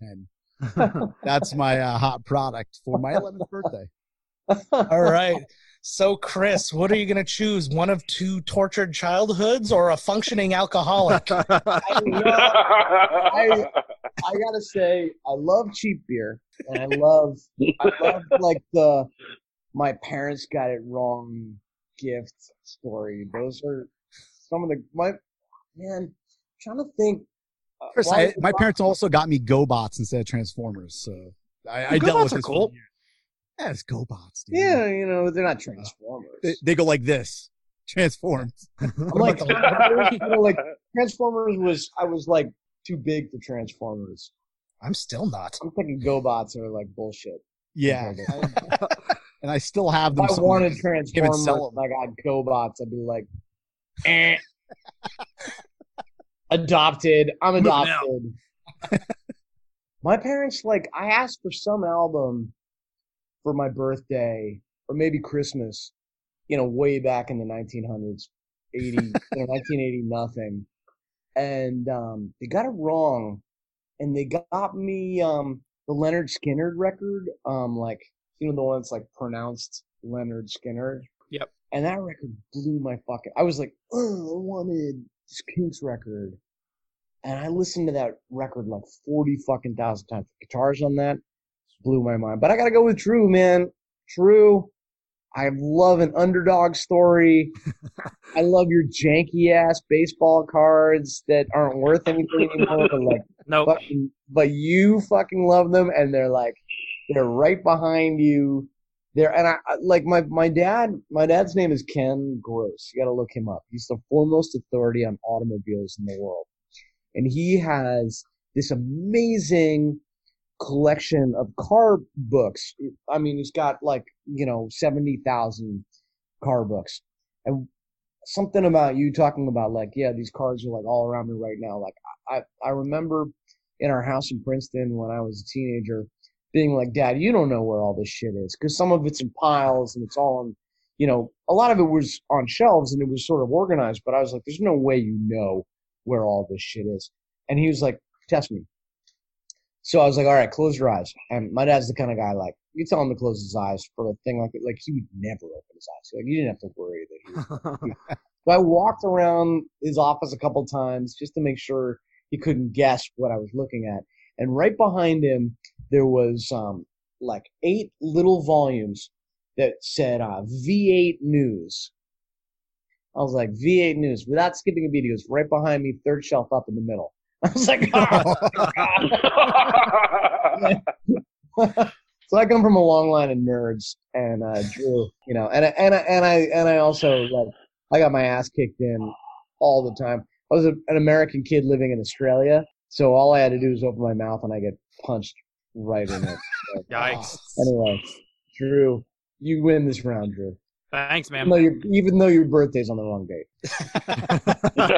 [SPEAKER 5] FD10. That's my hot product for my 11th birthday.
[SPEAKER 8] All right. So, Chris, what are you going to choose? One of 2 tortured childhoods or a functioning alcoholic?
[SPEAKER 9] I I gotta say, I love cheap beer, and I love like my parents got it wrong gift story. Those are some of man. Trying to think.
[SPEAKER 5] Chris, my parents also got me GoBots instead of Transformers, so I dealt with this.
[SPEAKER 6] Cool.
[SPEAKER 5] Yeah, it's GoBots. Dude.
[SPEAKER 9] Yeah, they're not Transformers.
[SPEAKER 5] They go like this. Transforms.
[SPEAKER 9] I'm like, like Transformers I was like too big for Transformers.
[SPEAKER 8] I'm still not.
[SPEAKER 9] I'm thinking GoBots are like bullshit.
[SPEAKER 5] Yeah. And I still have them.
[SPEAKER 9] If I wanted Transformers and I got GoBots, I'd be like, adopted. I'm adopted. My parents, I asked for some album for my birthday or maybe Christmas, way back in the 1900s, 1980 nothing. And they got it wrong. And they got me the Leonard Skinner record, the one that's pronounced Leonard Skinner.
[SPEAKER 6] Yep.
[SPEAKER 9] And that record blew my I was like, I wanted this Kinks record. And I listened to that record 40 fucking thousand times. The guitars on that blew my mind. But I gotta go with Drew, man. Drew. I love an underdog story. I love your janky ass baseball cards that aren't worth anything anymore. But
[SPEAKER 6] nope.
[SPEAKER 9] But you fucking love them, and they're right behind you. My dad's name is Ken Gross. You got to look him up. He's the foremost authority on automobiles in the world, and he has this amazing collection of car books. I mean, he's got 70,000 car books. And something about you talking about these cars are all around me right now. I remember in our house in Princeton when I was a teenager being like, Dad, you don't know where all this shit is, because some of it's in piles and it's all on, a lot of it was on shelves and it was sort of organized, but I was like, there's no way you know where all this shit is. And he was like, test me. So I was like, all right, close your eyes. And my dad's the kind of guy, you tell him to close his eyes for a thing he would never open his eyes. You didn't have to worry that he was. So I walked around his office a couple times just to make sure he couldn't guess what I was looking at. And right behind him, there was 8 little volumes that said V8 News. I was like, V8 News. Without skipping a beat, he goes right behind me, third shelf up in the middle. I was like, So I come from a long line of nerds, and Drew, and I also I got my ass kicked in all the time. I was an American kid living in Australia, so all I had to do was open my mouth, and I get punched right in it. So,
[SPEAKER 6] yikes!
[SPEAKER 9] Anyway, Drew, you win this round, Drew.
[SPEAKER 6] Thanks, man.
[SPEAKER 9] Even though your birthday's on the wrong date.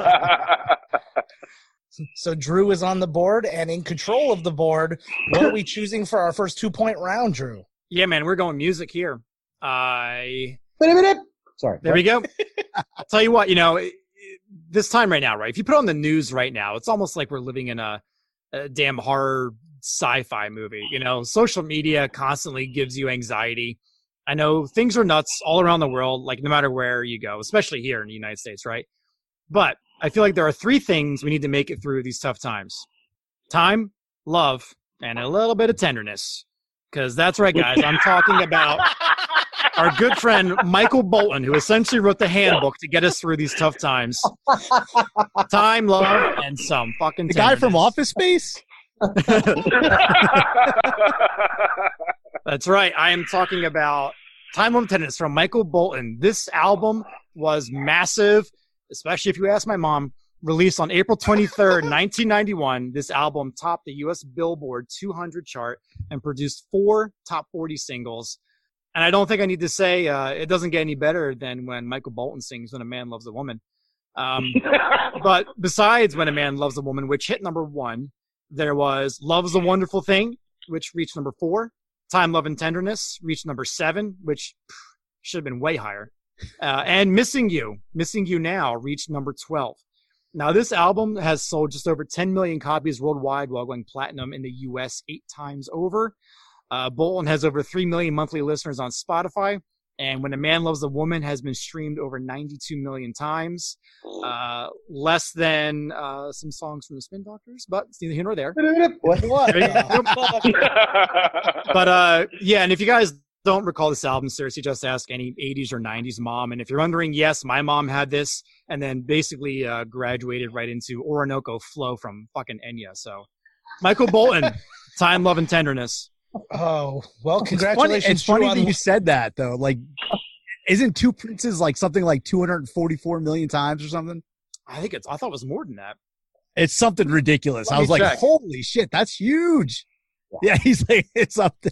[SPEAKER 8] So Drew is on the board and in control of the board. What are we choosing for our first 2-point round, Drew?
[SPEAKER 6] Yeah, man, we're going music here.
[SPEAKER 9] Sorry.
[SPEAKER 6] There we go. I'll tell you what, this time right now, right? If you put on the news right now, it's almost like we're living in a damn horror sci-fi movie. Social media constantly gives you anxiety. I know things are nuts all around the world, no matter where you go, especially here in the United States, right? But I feel like there are 3 things we need to make it through these tough times: time, love, and a little bit of tenderness. Because that's right, guys. I'm talking about our good friend Michael Bolton, who essentially wrote the handbook to get us through these tough times. Time, love, and some fucking
[SPEAKER 5] the
[SPEAKER 6] tenderness.
[SPEAKER 5] guy from Office Space?
[SPEAKER 6] That's right. I am talking about Time, Love, and Tenderness from Michael Bolton. This album was massive, especially if you ask my mom. Released on April 23rd, 1991, this album topped the U.S. Billboard 200 chart and produced 4 top 40 singles. And I don't think I need to say it doesn't get any better than when Michael Bolton sings When a Man Loves a Woman. But besides When a Man Loves a Woman, which hit number 1, there was Love is a Wonderful Thing, which reached number 4. Time, Love, and Tenderness reached number 7, which should have been way higher. And Missing You Now reached number 12. Now, this album has sold just over 10 million copies worldwide while going platinum in the U.S. 8 times over. Bolton has over 3 million monthly listeners on Spotify And When a Man Loves a Woman has been streamed over 92 million times. Less than some songs from the Spin Doctors, but it's neither here nor there.
[SPEAKER 8] What?
[SPEAKER 6] But yeah, and if you guys don't recall this album, seriously, just ask any 80s or 90s mom. And if you're wondering, yes, my mom had this and then basically graduated right into Orinoco Flow from fucking Enya. So Michael Bolton, Time, Love, and Tenderness.
[SPEAKER 8] Oh, well,
[SPEAKER 5] It's
[SPEAKER 8] congratulations.
[SPEAKER 5] funny
[SPEAKER 8] Drew,
[SPEAKER 5] that
[SPEAKER 8] on-
[SPEAKER 5] you said that though. Like, isn't Two Princes like something like 244 million times or something?
[SPEAKER 6] I thought it was more than that.
[SPEAKER 5] It's something ridiculous.
[SPEAKER 6] Let
[SPEAKER 5] I was
[SPEAKER 6] me
[SPEAKER 5] like,
[SPEAKER 6] check.
[SPEAKER 5] holy shit, that's huge. Yeah, he's like, it's something.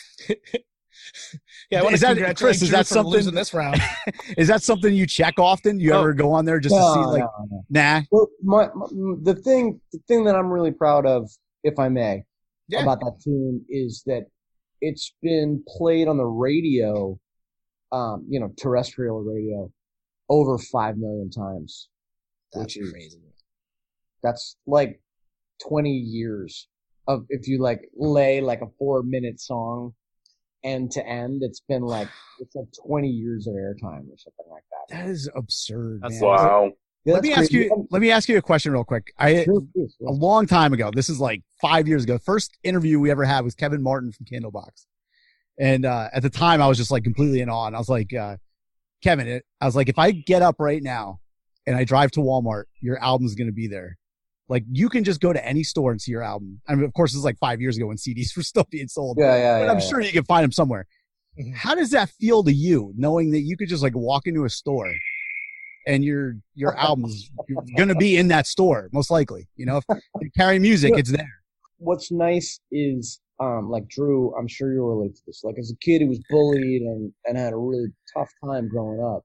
[SPEAKER 8] Yeah, I want
[SPEAKER 5] Is
[SPEAKER 8] to
[SPEAKER 5] that-
[SPEAKER 8] congratulate
[SPEAKER 5] Chris, is
[SPEAKER 8] Drew
[SPEAKER 5] that
[SPEAKER 8] for
[SPEAKER 5] something-
[SPEAKER 8] losing this round.
[SPEAKER 5] Is that something you check often? You ever go on there just to see like,
[SPEAKER 9] No.
[SPEAKER 5] nah?
[SPEAKER 9] Well, the thing that I'm really proud of, if I may,
[SPEAKER 5] Yeah.
[SPEAKER 9] about that tune is that it's been played on the radio, terrestrial radio, over 5 million times.
[SPEAKER 8] That's
[SPEAKER 9] which is-
[SPEAKER 8] crazy.
[SPEAKER 9] That's like 20 years of, if you like lay like a 4-minute song end to end, it's like 20 years of airtime or something like that.
[SPEAKER 5] That is absurd.
[SPEAKER 6] That's
[SPEAKER 5] man.
[SPEAKER 7] Wow.
[SPEAKER 9] Yeah,
[SPEAKER 5] Let me
[SPEAKER 9] that's
[SPEAKER 5] ask
[SPEAKER 9] crazy.
[SPEAKER 5] you. Let me ask you a question real quick. A long time ago. This is like 5 years ago. First interview we ever had was Kevin Martin from Candlebox, and at the time I was just like completely in awe. And I was like, Kevin, I was like, if I get up right now and I drive to Walmart, your album's gonna be there. Like, you can just go to any store and see your album. I mean, of course, this is like 5 years ago when CDs were still being sold.
[SPEAKER 9] Yeah.
[SPEAKER 5] But I'm sure you can find them somewhere.
[SPEAKER 8] Mhm.
[SPEAKER 5] How does that feel to you, knowing that you could just like walk into a store and your album's going to be in that store, most likely? You know, if you carry music, it's there.
[SPEAKER 9] What's nice is, like Drew, I'm sure you'll relate to this. Like, as a kid who was bullied and had a really tough time growing up,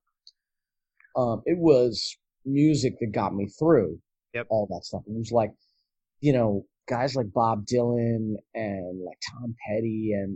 [SPEAKER 9] it was music that got me through all that stuff. It was like, guys like Bob Dylan and like Tom Petty and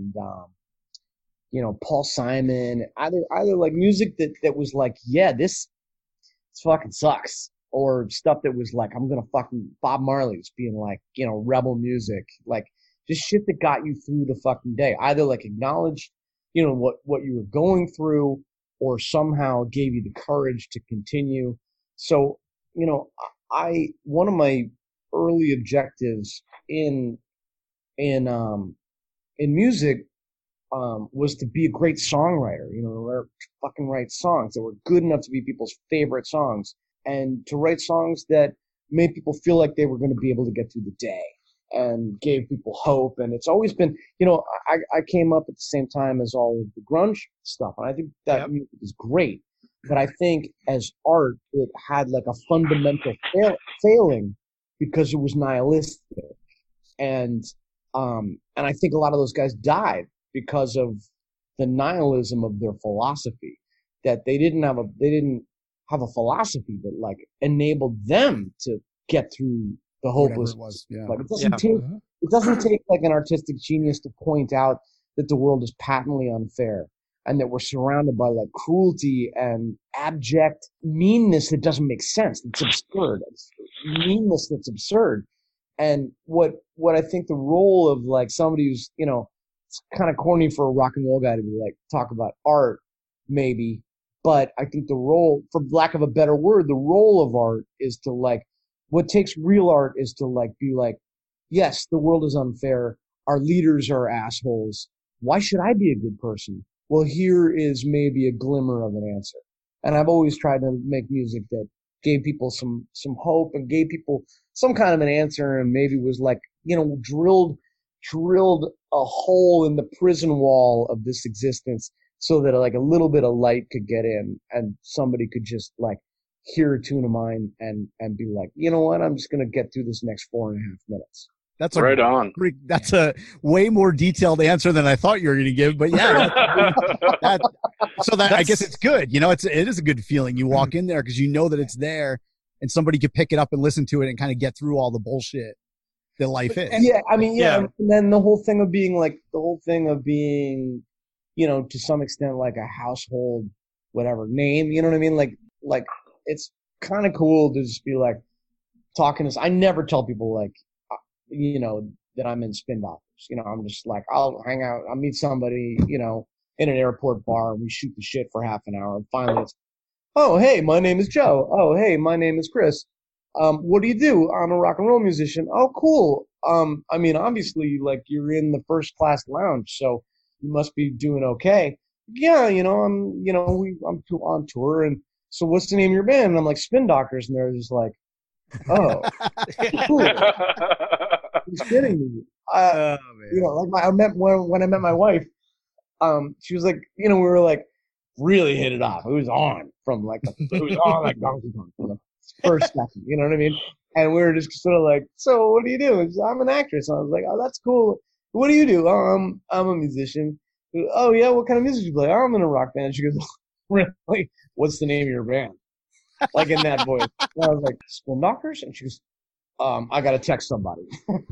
[SPEAKER 9] Paul Simon, either like music that was like, yeah, this fucking sucks, or stuff that was like, I'm gonna fucking Bob Marley's being like, rebel music, like just shit that got you through the fucking day. Either like acknowledged, what you were going through, or somehow gave you the courage to continue. So, one of my early objectives in music was to be a great songwriter, to fucking write songs that were good enough to be people's favorite songs, and to write songs that made people feel like they were going to be able to get through the day and gave people hope. And it's always been, I came up at the same time as all of the grunge stuff, and I think that music is great. But I think as art, it had like a fundamental failing because it was nihilistic. And I think a lot of those guys died because of the nihilism of their philosophy, that they didn't have a philosophy that like enabled them to get through the hopeless.
[SPEAKER 5] Whatever it was, yeah.
[SPEAKER 9] Like, it doesn't take like an artistic genius to point out that the world is patently unfair and that we're surrounded by like cruelty and abject meanness that doesn't make sense. It's absurd. It's meanness that's absurd. And what I think the role of like somebody who's, it's kind of corny for a rock and roll guy to be like, talk about art, maybe. But I think the role, for lack of a better word, the role of art is to like, what takes real art is to like, be like, yes, the world is unfair. Our leaders are assholes. Why should I be a good person? Well, here is maybe a glimmer of an answer. And I've always tried to make music that gave people some hope and gave people some kind of an answer, and maybe was like, drilled a hole in the prison wall of this existence so that like a little bit of light could get in and somebody could just like hear a tune of mine and be like, you know what, I'm just going to get through this next 4.5 minutes.
[SPEAKER 5] That's
[SPEAKER 7] Right on.
[SPEAKER 5] That's a way more detailed answer than I thought you were going to give. But yeah, I guess it's good. It is a good feeling. You walk in there because you know that it's there, and somebody could pick it up and listen to it and kind of get through all the bullshit that life is.
[SPEAKER 9] Yeah, I mean, yeah. And then the whole thing of being, to some extent like a household, whatever name, you know what I mean? Like it's kind of cool to just be like talking to. I never tell people like, that I'm in Spin Doctors. I'm just like, I'll hang out, I'll meet somebody, in an airport bar and we shoot the shit for half an hour. And finally it's, oh, hey, my name is Joe. Oh, hey, my name is Chris. What do you do? I'm a rock and roll musician. Oh, cool. I mean, obviously, like, you're in the first class lounge, so you must be doing okay. Yeah, I'm on tour, and so what's the name of your band? And I'm like, Spin Doctors, and they're just like, oh, cool. He's kidding me. Like when I met my wife, she was like, we were like, really hit it off. It was on like Donkey Kong from the first second, you know what I mean? And we were just sort of like, so what do you do? She said, I'm an actress. And I was like, oh, that's cool. What do you do? Oh, I'm a musician. Oh yeah, what kind of music do you play? Oh, I'm in a rock band. She goes, really? What's the name of your band? Like in that voice. And I was like, Spin Doctors? And she goes, I gotta text somebody.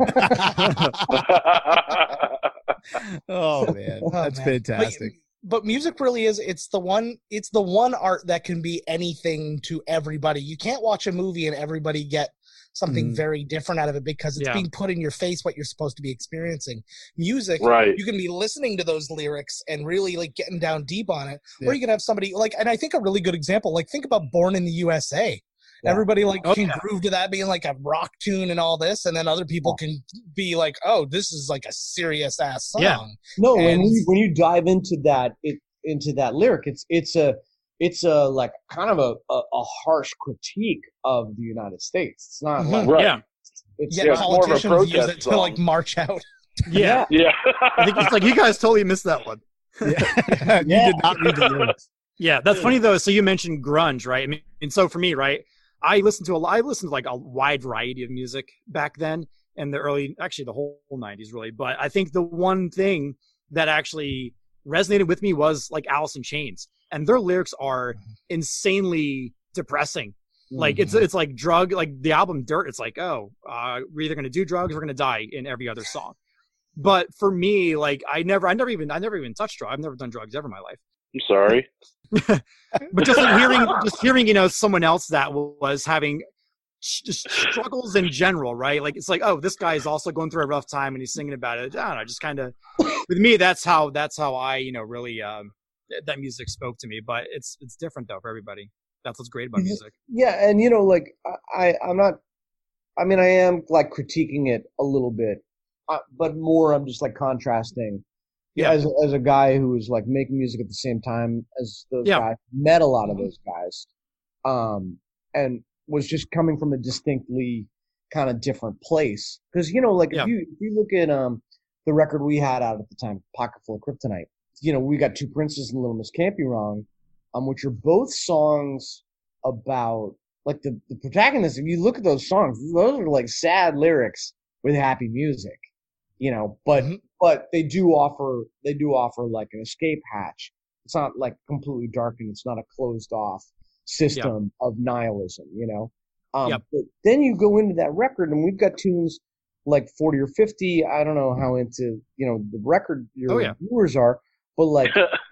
[SPEAKER 5] Oh man, that's fantastic.
[SPEAKER 8] But music really is, it's the one art that can be anything to everybody. You can't watch a movie and everybody get something very different out of it because it's being put in your face what you're supposed to be experiencing. Music, you can be listening to those lyrics and really like getting down deep on it. Or you can have somebody like, and I think a really good example, like think about Born in the USA. Yeah. Everybody can groove to that being like a rock tune and all this, and then other people can be like, "Oh, this is like a serious ass song." Yeah.
[SPEAKER 9] No, when you dive into that lyric, it's a like kind of a harsh critique of the United States. It's not like
[SPEAKER 8] it's politicians more of a protest use it to like march out.
[SPEAKER 6] Yeah. I think it's like you guys totally missed that one.
[SPEAKER 5] You did not read the lyrics.
[SPEAKER 6] Yeah, that's funny though. So you mentioned grunge, right? I mean, and so for me, right, I listened to like a wide variety of music back then in the the whole 90s really. But I think the one thing that actually resonated with me was like Alice in Chains, and their lyrics are insanely depressing. Like it's like drug, like the album Dirt. It's like, oh, we're either going to do drugs or we're going to die in every other song. But for me, like I never even touched drugs. I've never done drugs ever in my life.
[SPEAKER 7] I'm sorry.
[SPEAKER 6] But just hearing, someone else that was having just struggles in general, right? Like it's like, oh, this guy is also going through a rough time and he's singing about it. I don't know, just kind of with me, that's how I, really that music spoke to me. But it's different though for everybody. That's what's great about music. Yeah,
[SPEAKER 9] and like I am like critiquing it a little bit, but more I'm just like contrasting. Yeah, as a guy who was like making music at the same time as those guys, met a lot of those guys, and was just coming from a distinctly kind of different place. Because like if you look at the record we had out at the time, Pocket Full of Kryptonite, we got Two Princes and Little Miss Can't Be Wrong, which are both songs about like the protagonists. If you look at those songs, those are like sad lyrics with happy music, but they do offer like an escape hatch. It's not like completely dark and it's not a closed off system of nihilism, But then you go into that record and we've got tunes like 40 or 50. I don't know how into, the record your viewers are, but like,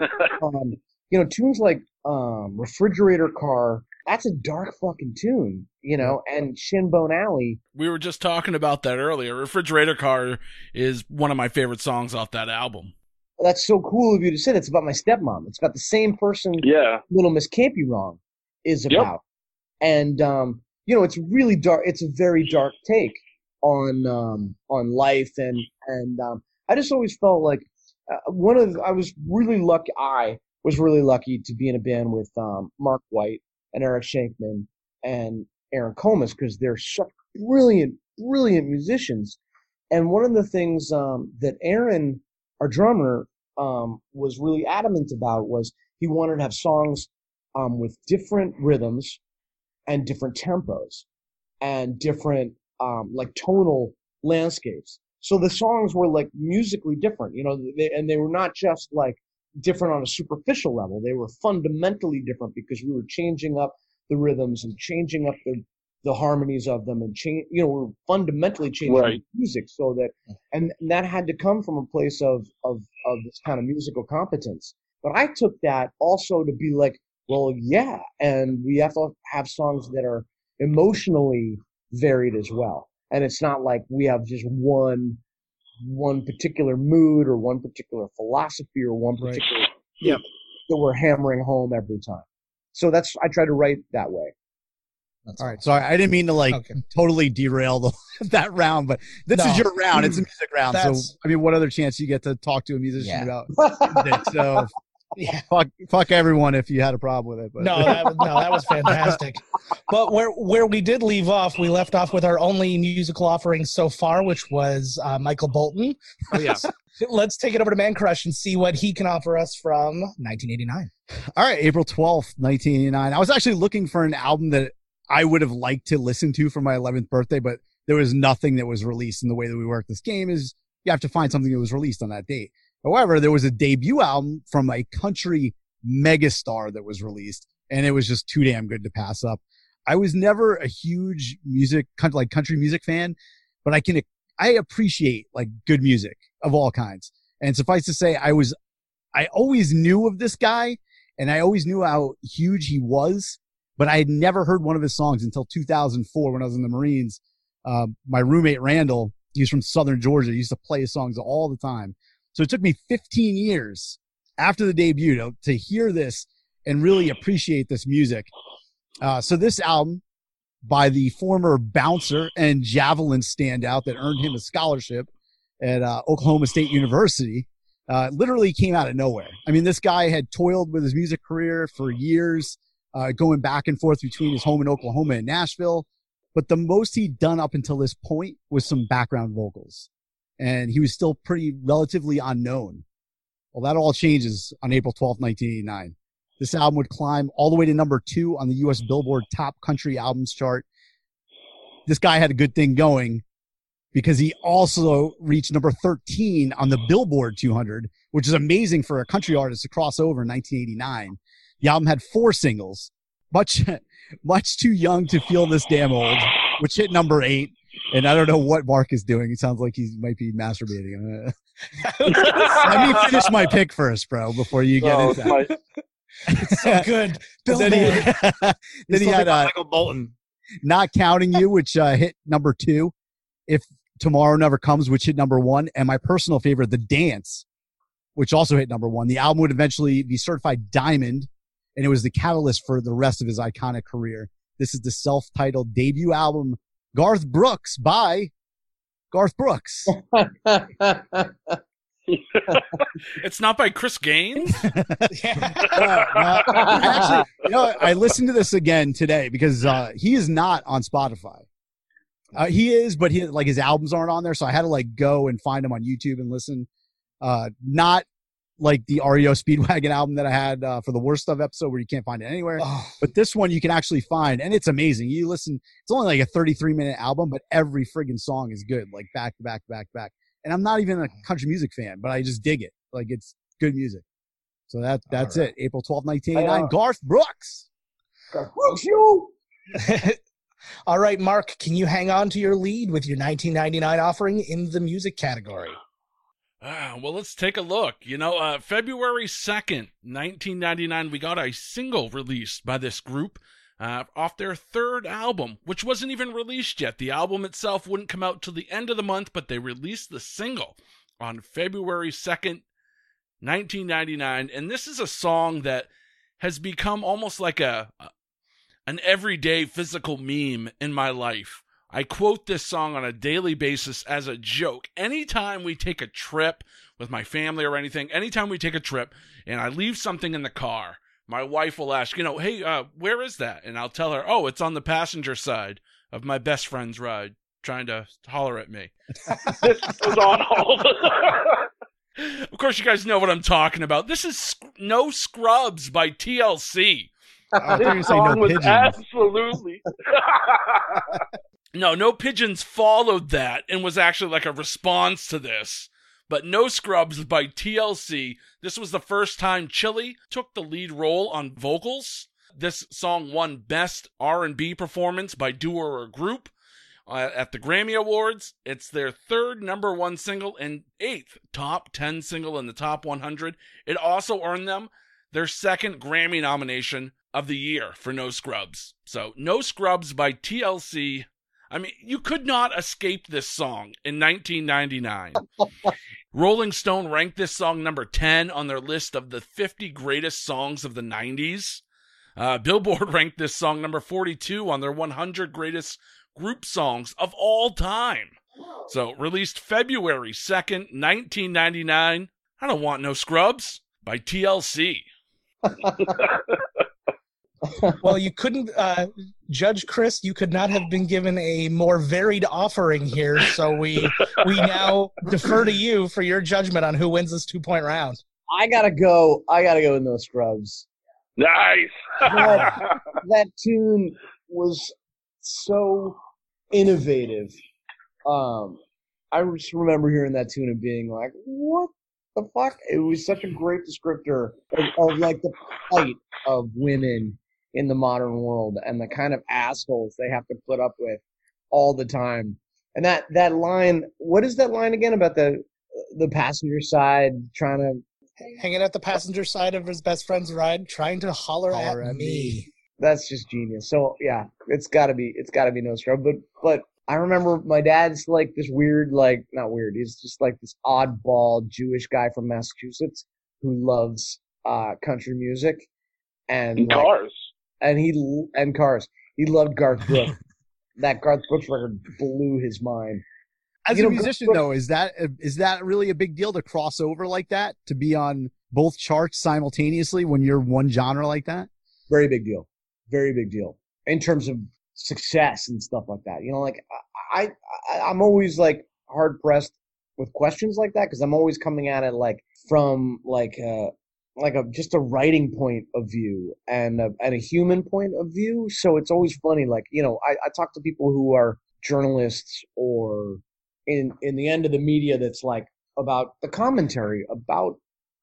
[SPEAKER 9] tunes like Refrigerator Car, that's a dark fucking tune, and Shinbone Alley.
[SPEAKER 4] We were just talking about that earlier. Refrigerator Car is one of my favorite songs off that album.
[SPEAKER 9] That's so cool of you to say. That's about my stepmom. It's about the same person Little Miss Can't Be Wrong is about. And, it's really dark. It's a very dark take on life. And I just always felt like I was really lucky to be in a band with Mark White and Eric Shankman and Aaron Comas because they're such brilliant musicians. And one of the things that Aaron, our drummer, was really adamant about was he wanted to have songs with different rhythms and different tempos and different like tonal landscapes. So the songs were like musically different, and they were not just like different on a superficial level. They were fundamentally different because we were changing up the rhythms and changing up the harmonies of them and we're fundamentally changing the music so that, and that had to come from a place of this kind of musical competence. But I took that also to be like, well, yeah, and we have to have songs that are emotionally varied as well. And it's not like we have just one particular mood or one particular philosophy or one particular
[SPEAKER 6] Yep.
[SPEAKER 9] that we're hammering home every time. So I try to write that way.
[SPEAKER 5] That's all right. Sorry, I didn't mean to totally derail that round, but this is your round. It's a music round. So, I mean, what other chance you get to talk to a musician about music? So, fuck everyone if you had a problem with it. But.
[SPEAKER 8] No, that was fantastic. But where we did leave off, we left off with our only musical offering so far, which was Michael Bolton.
[SPEAKER 6] Oh, yeah.
[SPEAKER 8] Let's take it over to Man Crush and see what he can offer us from 1989.
[SPEAKER 5] All right, April 12th, 1989. I was actually looking for an album that I would have liked to listen to for my 11th birthday, but there was nothing that was released. And the way that we work this game is you have to find something that was released on that date. However, there was a debut album from a country megastar that was released, and it was just too damn good to pass up. I was never a huge country music fan, but I appreciate like good music of all kinds. And suffice to say, I always knew of this guy, and I always knew how huge he was, but I had never heard one of his songs until 2004 when I was in the Marines. My roommate, Randall, he's from Southern Georgia. He used to play his songs all the time. So it took me 15 years after the debut to hear this and really appreciate this music. So this album by the former bouncer and javelin standout that earned him a scholarship at Oklahoma State University literally came out of nowhere. I mean, this guy had toiled with his music career for years, going back and forth between his home in Oklahoma and Nashville. But the most he'd done up until this point was some background vocals. And he was still pretty relatively unknown. Well, that all changes on April 12th, 1989. This album would climb all the way to number 2 on the U.S. Billboard Top Country Albums chart. This guy had a good thing going because he also reached number 13 on the Billboard 200, which is amazing for a country artist to cross over in 1989. The album had 4 singles, much too young to feel this damn old, which hit number 8. And I don't know what Mark is doing. It sounds like he might be masturbating. Let me finish my pick first, bro, before you get into that.
[SPEAKER 8] It's so good.
[SPEAKER 5] Then he had
[SPEAKER 6] Michael Bolton.
[SPEAKER 5] Not Counting You, which hit number 2. If Tomorrow Never Comes, which hit number 1. And my personal favorite, The Dance, which also hit number 1. The album would eventually be certified diamond, and it was the catalyst for the rest of his iconic career. This is the self-titled debut album, Garth Brooks, by Garth Brooks.
[SPEAKER 4] It's not by Chris Gaines?
[SPEAKER 5] Actually, I listened to this again today because he is not on Spotify. He is, but his albums aren't on there, so I had to go and find him on YouTube and listen. Not like the REO Speedwagon album that I had for the Worst Of episode where you can't find it anywhere. Oh. But this one you can actually find, and it's amazing. You listen, it's only like a 33-minute album, but every friggin' song is good, like back to back to back to back. And I'm not even a country music fan, but I just dig it. Like, it's good music. So that's right. It. April 12th, 1989, Garth Brooks.
[SPEAKER 9] Garth Brooks, you!
[SPEAKER 8] All right, Mark, can you hang on to your lead with your 1999 offering in the music category?
[SPEAKER 4] Well, let's take a look. February 2nd, 1999, we got a single released by this group off their 3rd album, which wasn't even released yet. The album itself wouldn't come out till the end of the month, but they released the single on February 2nd, 1999. And this is a song that has become almost like an everyday physical meme in my life. I quote this song on a daily basis as a joke. Anytime we take a trip with my family or anything, anytime we take a trip and I leave something in the car, my wife will ask, hey, where is that? And I'll tell her, oh, it's on the passenger side of my best friend's ride, trying to holler at me.
[SPEAKER 7] This was on hold.
[SPEAKER 4] Of course, you guys know what I'm talking about. This is No Scrubs by TLC.
[SPEAKER 7] This song was absolutely...
[SPEAKER 4] No Pigeons followed that and was actually like a response to this. But No Scrubs by TLC. This was the first time Chili took the lead role on vocals. This song won Best R&B Performance by Duo or Group at the Grammy Awards. It's their 3rd number 1 single and 8th top 10 single in the top 100. It also earned them their 2nd Grammy nomination of the year for No Scrubs. So No Scrubs by TLC. I mean, you could not escape this song in 1999. Rolling Stone ranked this song number 10 on their list of the 50 greatest songs of the 90s. Billboard ranked this song number 42 on their 100 greatest group songs of all time. So, released February 2nd, 1999, I Don't Want No Scrubs by TLC.
[SPEAKER 8] Well, you couldn't, Judge Chris, you could not have been given a more varied offering here, so we now defer to you for your judgment on who wins this 2-point round.
[SPEAKER 9] I gotta go with No Scrubs.
[SPEAKER 7] Nice.
[SPEAKER 9] That tune was so innovative. I just remember hearing that tune and being like, what the fuck? It was such a great descriptor of like the plight of women in the modern world and the kind of assholes they have to put up with all the time. And that line, what is that line again about the passenger side trying to...
[SPEAKER 8] Hanging at the passenger side of his best friend's ride, trying to holler at me.
[SPEAKER 9] That's just genius. So yeah, it's gotta be No Scrub. But I remember my dad's like this weird, like not weird, he's just like this oddball Jewish guy from Massachusetts who loves country music and
[SPEAKER 7] Cars.
[SPEAKER 9] And Cars. He loved Garth Brooks. That Garth Brooks record blew his mind.
[SPEAKER 5] As a musician, though, is that really a big deal to cross over like that, to be on both charts simultaneously when you're one genre like that?
[SPEAKER 9] Very big deal. Very big deal in terms of success and stuff like that. You know, like I'm always like hard pressed with questions like that because I'm always coming at it like from just a writing point of view and a human point of view. So it's always funny. Like, you know, I talk to people who are journalists or in the end of the media that's like about the commentary about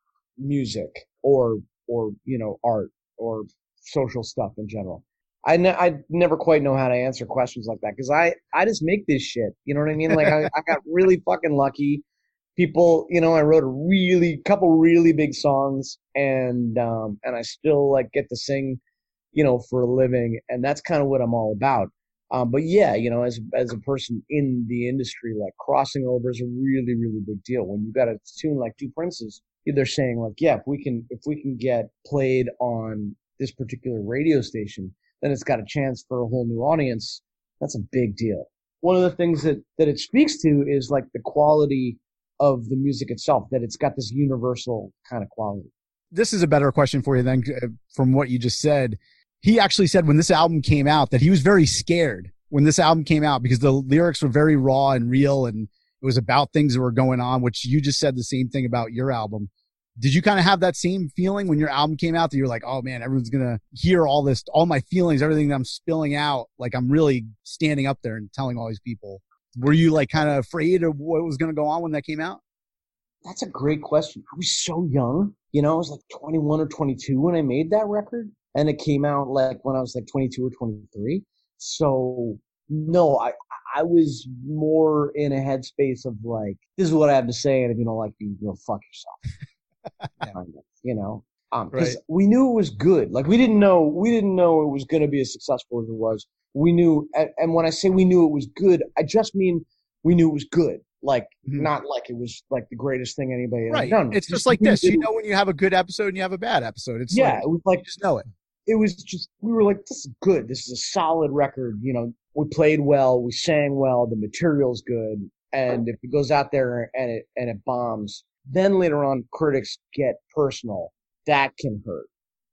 [SPEAKER 9] music or you know, art or social stuff in general. I never quite know how to answer questions like that because I just make this shit. You know what I mean? Like I got really fucking lucky. People, you know, I wrote a couple really big songs and I still like get to sing, you know, for a living, and that's kind of what I'm all about. But yeah, you know, as a person in the industry, like crossing over is a really, really big deal. When you got a tune like Two Princes, they're saying like, yeah, if we can get played on this particular radio station, then it's got a chance for a whole new audience. That's a big deal. One of the things that it speaks to is like the quality of the music itself, that it's got this universal kind of quality.
[SPEAKER 5] This is a better question for you then, from what you just said. He actually said when this album came out that he was very scared when this album came out because the lyrics were very raw and real and it was about things that were going on, which you just said the same thing about your album. Did you kind of have that same feeling when your album came out that you're like, oh man, everyone's going to hear all this, all my feelings, everything that I'm spilling out. Like I'm really standing up there and telling all these people. Were you like kind of afraid of what was going to go on when that came out?
[SPEAKER 9] That's a great question. I was so young, you know, I was like 21 or 22 when I made that record, and it came out like when I was like 22 or 23. So no, I was more in a headspace of like, this is what I have to say, and if you don't like me, you go fuck yourself. You know, because we knew it was good. Like we didn't know it was going to be as successful as it was. We knew, and when I say we knew it was good, I just mean we knew it was good. Like, not like it was like the greatest thing anybody had done.
[SPEAKER 5] It's just like this. You know when you have a good episode and you have a bad episode. It's
[SPEAKER 9] it was like,
[SPEAKER 5] you just know it.
[SPEAKER 9] It was just, we were like, this is good. This is a solid record. You know, we played well, we sang well, the material's good. And if it goes out there and it bombs, then later on critics get personal. That can hurt.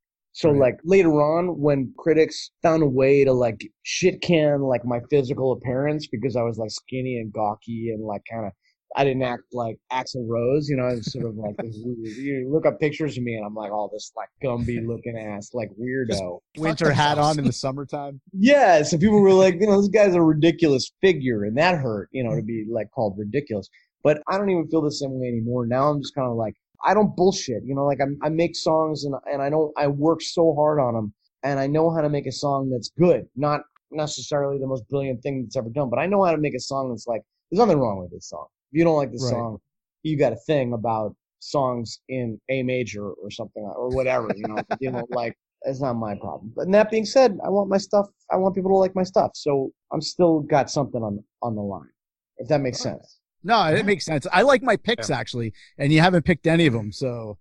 [SPEAKER 9] So like later on when critics found a way to like shit can like my physical appearance because I was like skinny and gawky and like kind of, I didn't act like Axl Rose, you know, I was sort of like this weird, you look up pictures of me and I'm like all this like Gumby looking ass, like weirdo.
[SPEAKER 5] Winter hat on in the summertime.
[SPEAKER 9] Yeah. So people were like, you know, this guy's a ridiculous figure, and that hurt, you know, to be like called ridiculous. But I don't even feel the same way anymore. Now I'm just kind of like, I don't bullshit, you know, like I make songs and I work so hard on them, and I know how to make a song that's good, not necessarily the most brilliant thing that's ever done, but I know how to make a song that's like, there's nothing wrong with this song. If you don't like this song, you got a thing about songs in A major or something or whatever, you know, like that's not my problem. But that being said, I want people to like my stuff. So I'm still got something on the line, if that makes sense.
[SPEAKER 5] No, it makes sense. I like my picks actually, and you haven't picked any of them, so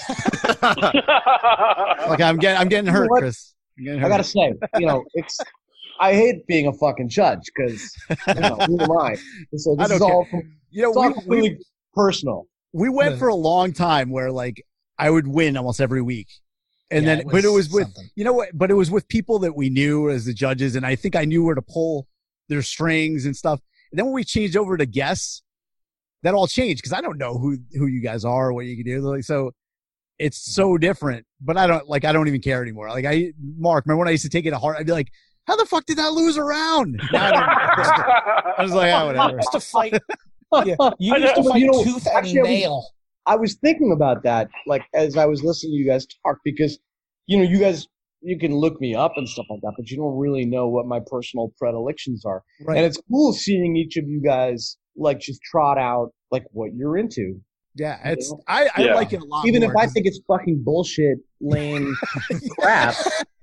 [SPEAKER 5] like I'm getting hurt,
[SPEAKER 9] what?
[SPEAKER 5] Chris. I'm getting
[SPEAKER 9] I
[SPEAKER 5] hurt.
[SPEAKER 9] gotta say, I hate being a fucking judge because who am I? So
[SPEAKER 5] I
[SPEAKER 9] this is
[SPEAKER 5] don't
[SPEAKER 9] all,
[SPEAKER 5] care.
[SPEAKER 9] it's all completely personal.
[SPEAKER 5] We went for a long time where like I would win almost every week. And
[SPEAKER 8] Yeah,
[SPEAKER 5] then, but it was with,
[SPEAKER 8] something.
[SPEAKER 5] you know what, but it was with people that we knew as the judges. And I think I knew where to pull their strings and stuff. And then when we changed over to guests, that all changed because I don't know who you guys are, or what you can do. Like, so it's so different, but I don't even care anymore. Like Mark, remember when I used to take it to heart? I'd be like, how the fuck did that lose a round? Now I was like, oh, whatever.
[SPEAKER 8] You used to fight. Yeah, you used to fight tooth and nail.
[SPEAKER 9] I was thinking about that, like as I was listening to you guys talk, because you guys, you can look me up and stuff like that, but you don't really know what my personal predilections are.
[SPEAKER 5] Right.
[SPEAKER 9] And it's cool seeing each of you guys like just trot out like what you're into.
[SPEAKER 5] Yeah, I like it a lot.
[SPEAKER 9] Even
[SPEAKER 5] more
[SPEAKER 9] if I think it's fucking bullshit, lame crap,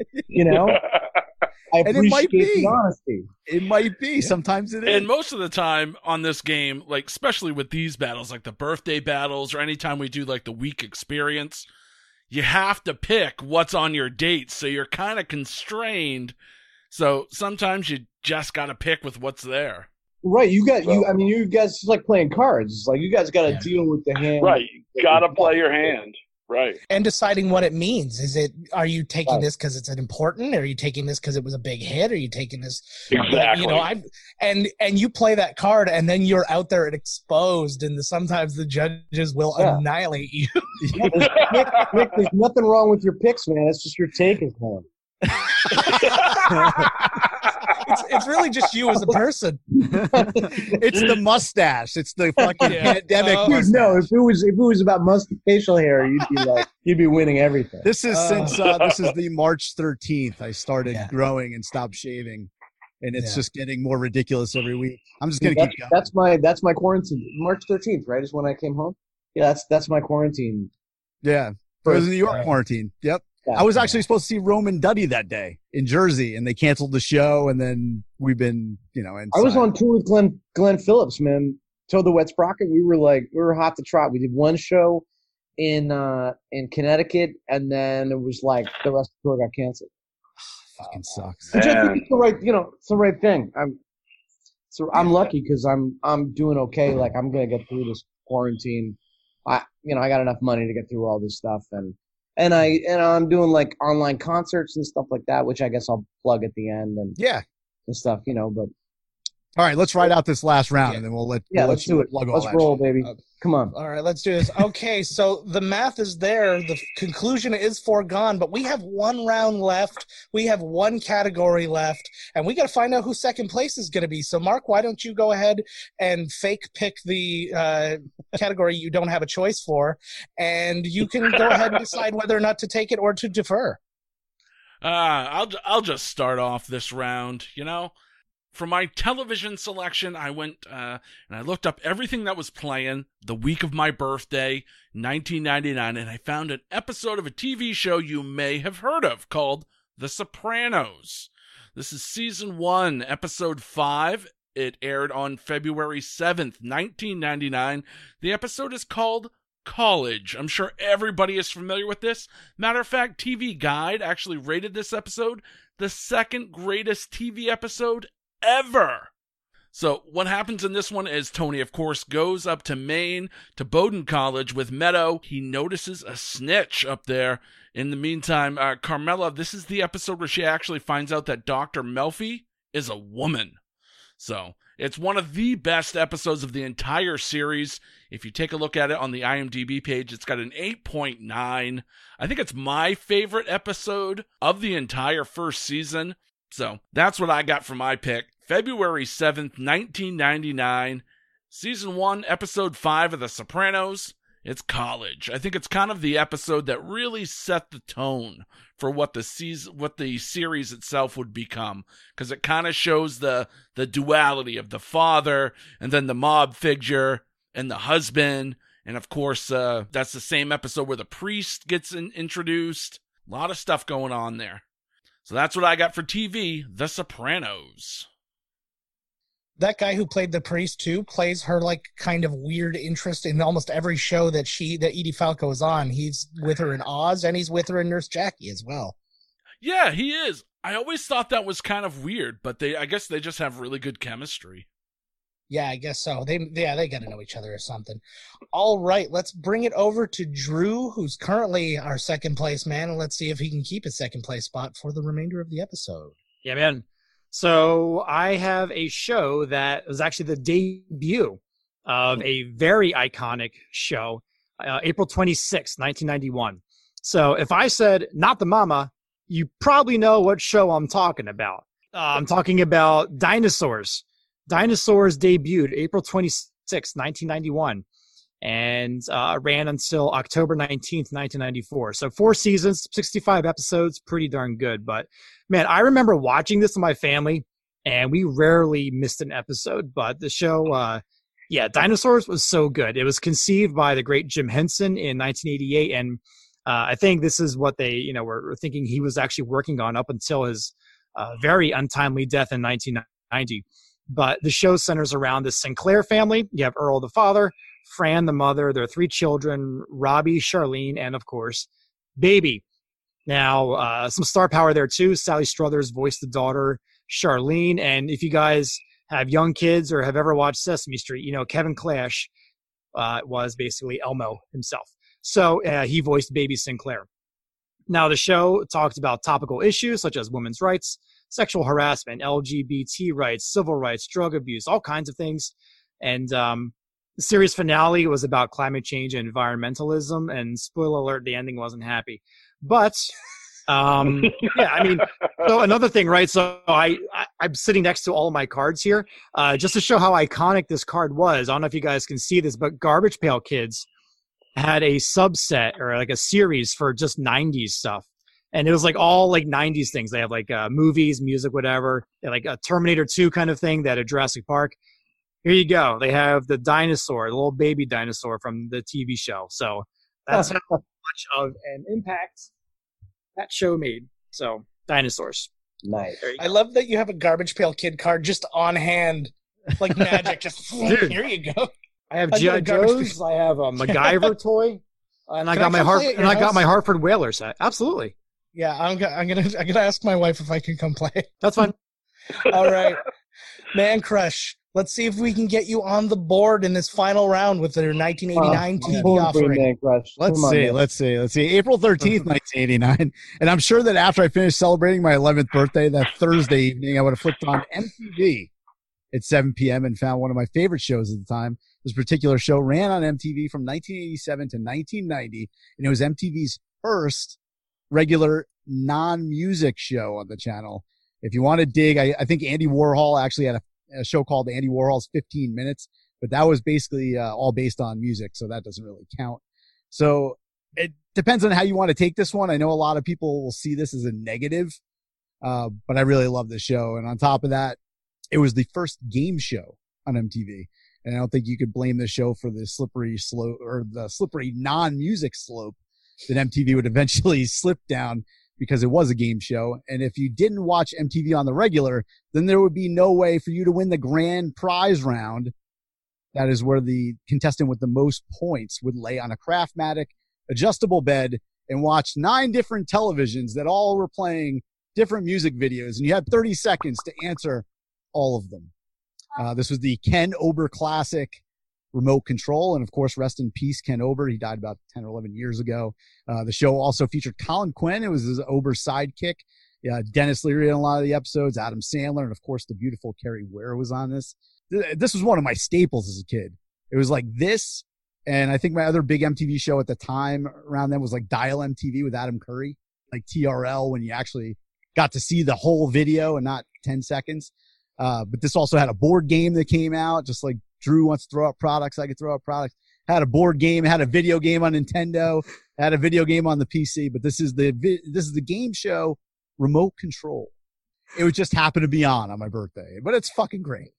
[SPEAKER 9] I
[SPEAKER 5] And it might
[SPEAKER 9] appreciate
[SPEAKER 5] be.
[SPEAKER 9] the honesty.
[SPEAKER 5] it might be. Sometimes it is.
[SPEAKER 4] And most of the time on this game, like especially with these battles, like the birthday battles or anytime we do like the week experience, you have to pick what's on your date. So you're kind of constrained. So sometimes you just got to pick with what's there.
[SPEAKER 9] Right, you guys it's like playing cards. It's like you guys got to deal with the hand.
[SPEAKER 7] Right. You got to play your hand. Right.
[SPEAKER 8] And deciding what it means. Are you taking this because it's an important? Are you taking this because it was a big hit? Are you taking this?
[SPEAKER 7] Exactly.
[SPEAKER 8] And you play that card, and then you're out there and exposed, and sometimes the judges will annihilate you.
[SPEAKER 9] Nick, there's nothing wrong with your picks, man. It's just your take is wrong.
[SPEAKER 8] It's really just you as a person.
[SPEAKER 5] It's the mustache. It's the fucking pandemic
[SPEAKER 9] Dude,
[SPEAKER 5] mustache.
[SPEAKER 9] no, if it was about facial hair, you'd be winning everything.
[SPEAKER 5] This is since this is the March 13th. I started growing and stopped shaving, and it's just getting more ridiculous every week. I'm just gonna keep going.
[SPEAKER 9] That's my quarantine. March 13th, right, is when I came home. Yeah, that's my quarantine.
[SPEAKER 5] Yeah, it was in New York quarantine. Yep. I was actually supposed to see Roman Duddy that day in Jersey, and they canceled the show, and then we've been, inside.
[SPEAKER 9] I was on tour with Glenn Phillips, man. Toad the Wet Sprocket. We were hot to trot. We did one show in Connecticut, and then it was like the rest of the tour got canceled.
[SPEAKER 5] Fucking sucks.
[SPEAKER 9] Which I think it's the right, it's the right thing. I'm lucky because I'm doing okay. Like I'm gonna get through this quarantine. I got enough money to get through all this stuff, and I'm doing like online concerts and stuff like that, which I guess I'll plug at the end and stuff, but.
[SPEAKER 5] All right, let's ride out this last round, and then let's
[SPEAKER 9] do it. Let's roll, baby. Come on.
[SPEAKER 8] All right, let's do this. Okay, so the math is there. The conclusion is foregone, but we have one round left. We have one category left, and we got to find out who second place is going to be. So, Mark, why don't you go ahead and fake pick the category you don't have a choice for, and you can go ahead and decide whether or not to take it or to defer.
[SPEAKER 4] I'll just start off this round, For my television selection, I went and I looked up everything that was playing the week of my birthday, 1999, and I found an episode of a TV show you may have heard of called The Sopranos. This is season 1, episode 5. It aired on February 7th, 1999. The episode is called College. I'm sure everybody is familiar with this. Matter of fact, TV Guide actually rated this episode the second greatest TV episode ever. So what happens in this one is Tony, of course, goes up to Maine to Bowdoin College with Meadow. He notices a snitch up there. In the meantime, Carmela, this is the episode where she actually finds out that Dr. Melfi is a woman. So it's one of the best episodes of the entire series. If you take a look at it on the IMDb page, it's got an 8.9. I think it's my favorite episode of the entire first season. So that's what I got for my pick. February 7th, 1999, Season 1, Episode 5 of The Sopranos. It's College. I think it's kind of the episode that really set the tone for what the series itself would become, because it kind of shows the duality of the father and then the mob figure and the husband. And of course, that's the same episode where the priest gets introduced. A lot of stuff going on there. So that's what I got for TV, The Sopranos.
[SPEAKER 8] that guy who played the priest too plays her like kind of weird interest in almost every show that Edie Falco is on. He's with her in Oz, and he's with her in Nurse Jackie as well.
[SPEAKER 4] Yeah, he is. I always thought that was kind of weird, but I guess they just have really good chemistry.
[SPEAKER 8] Yeah, I guess so. They got to know each other or something. All right, let's bring it over to Drew, who's currently our second place man, and let's see if he can keep his second place spot for the remainder of the episode.
[SPEAKER 6] Yeah, man. So I have a show that was actually the debut of a very iconic show, April 26, 1991. So if I said Not the Mama, you probably know what show I'm talking about. I'm talking about Dinosaurs. Dinosaurs debuted April 26, 1991, and ran until October 19th, 1994. So 4 seasons, 65 episodes, pretty darn good. But, man, I remember watching this with my family, and we rarely missed an episode. But the show, Dinosaurs was so good. It was conceived by the great Jim Henson in 1988, and I think this is what they were thinking he was actually working on up until his very untimely death in 1990. But the show centers around the Sinclair family. You have Earl, the father, Fran, the mother, their 3 children, Robbie, Charlene, and, of course, Baby. Now, some star power there, too. Sally Struthers voiced the daughter, Charlene. And if you guys have young kids or have ever watched Sesame Street, Kevin Clash was basically Elmo himself. So he voiced Baby Sinclair. Now, the show talked about topical issues such as women's rights, sexual harassment, LGBT rights, civil rights, drug abuse, all kinds of things. And the series finale was about climate change and environmentalism. And spoiler alert, the ending wasn't happy. But, so another thing, right? So I'm sitting next to all of my cards here just to show how iconic this card was. I don't know if you guys can see this, but Garbage Pail Kids had a subset or like a series for just 90s stuff. And it was like all like 90s things. They have like movies, music, whatever. They like a Terminator 2 kind of thing, that a Jurassic Park. Here you go. They have the dinosaur, the little baby dinosaur from the TV show. So that's how much of an impact that show made. So Dinosaurs.
[SPEAKER 9] Nice.
[SPEAKER 8] I love that you have a Garbage Pail Kid card just on hand, like magic. Just here you go.
[SPEAKER 6] I have G.I. Joe's. I have a MacGyver toy, and I got my Hartford Whaler set. Absolutely.
[SPEAKER 8] Yeah, I'm gonna ask my wife if I can come play.
[SPEAKER 6] That's fine.
[SPEAKER 8] All right, Man Crush. Let's see if we can get you on the board in this final round with their 1989 TV offering.
[SPEAKER 5] Let's see. April 13th, 1989. And I'm sure that after I finished celebrating my 11th birthday that Thursday evening, I would have flipped on MTV at 7 p.m. and found one of my favorite shows at the time. This particular show ran on MTV from 1987 to 1990, and it was MTV's first regular non-music show on the channel. If you want to dig, I think Andy Warhol actually had a show called Andy Warhol's 15 Minutes, but that was basically all based on music, so that doesn't really count. So it depends on how you want to take this one. I know a lot of people will see this as a negative, but I really love this show. And on top of that, it was the first game show on MTV. And I don't think you could blame the show for the slippery slope or the slippery non-music slope that MTV would eventually slip down, because it was a game show. And if you didn't watch MTV on the regular, then there would be no way for you to win the grand prize round. That is where the contestant with the most points would lay on a Craftmatic adjustable bed and watch 9 different televisions that all were playing different music videos. And you had 30 seconds to answer all of them. This was the Ken Ober classic remote control. And of course, rest in peace, Ken Ober. He died about 10 or 11 years ago. The show also featured Colin Quinn. It was his Ober sidekick. Dennis Leary in a lot of the episodes, Adam Sandler, and of course the beautiful Carrie Ware was on this. This was one of my staples as a kid. It was like this. And I think my other big MTV show at the time around then was like Dial MTV with Adam Curry, like TRL, when you actually got to see the whole video and not 10 seconds. But this also had a board game that came out, just like Drew wants to throw out products. I could throw out products. Had a board game, had a video game on Nintendo, had a video game on the PC. But this is the game show Remote Control. It would just happen to be on my birthday, but it's fucking great.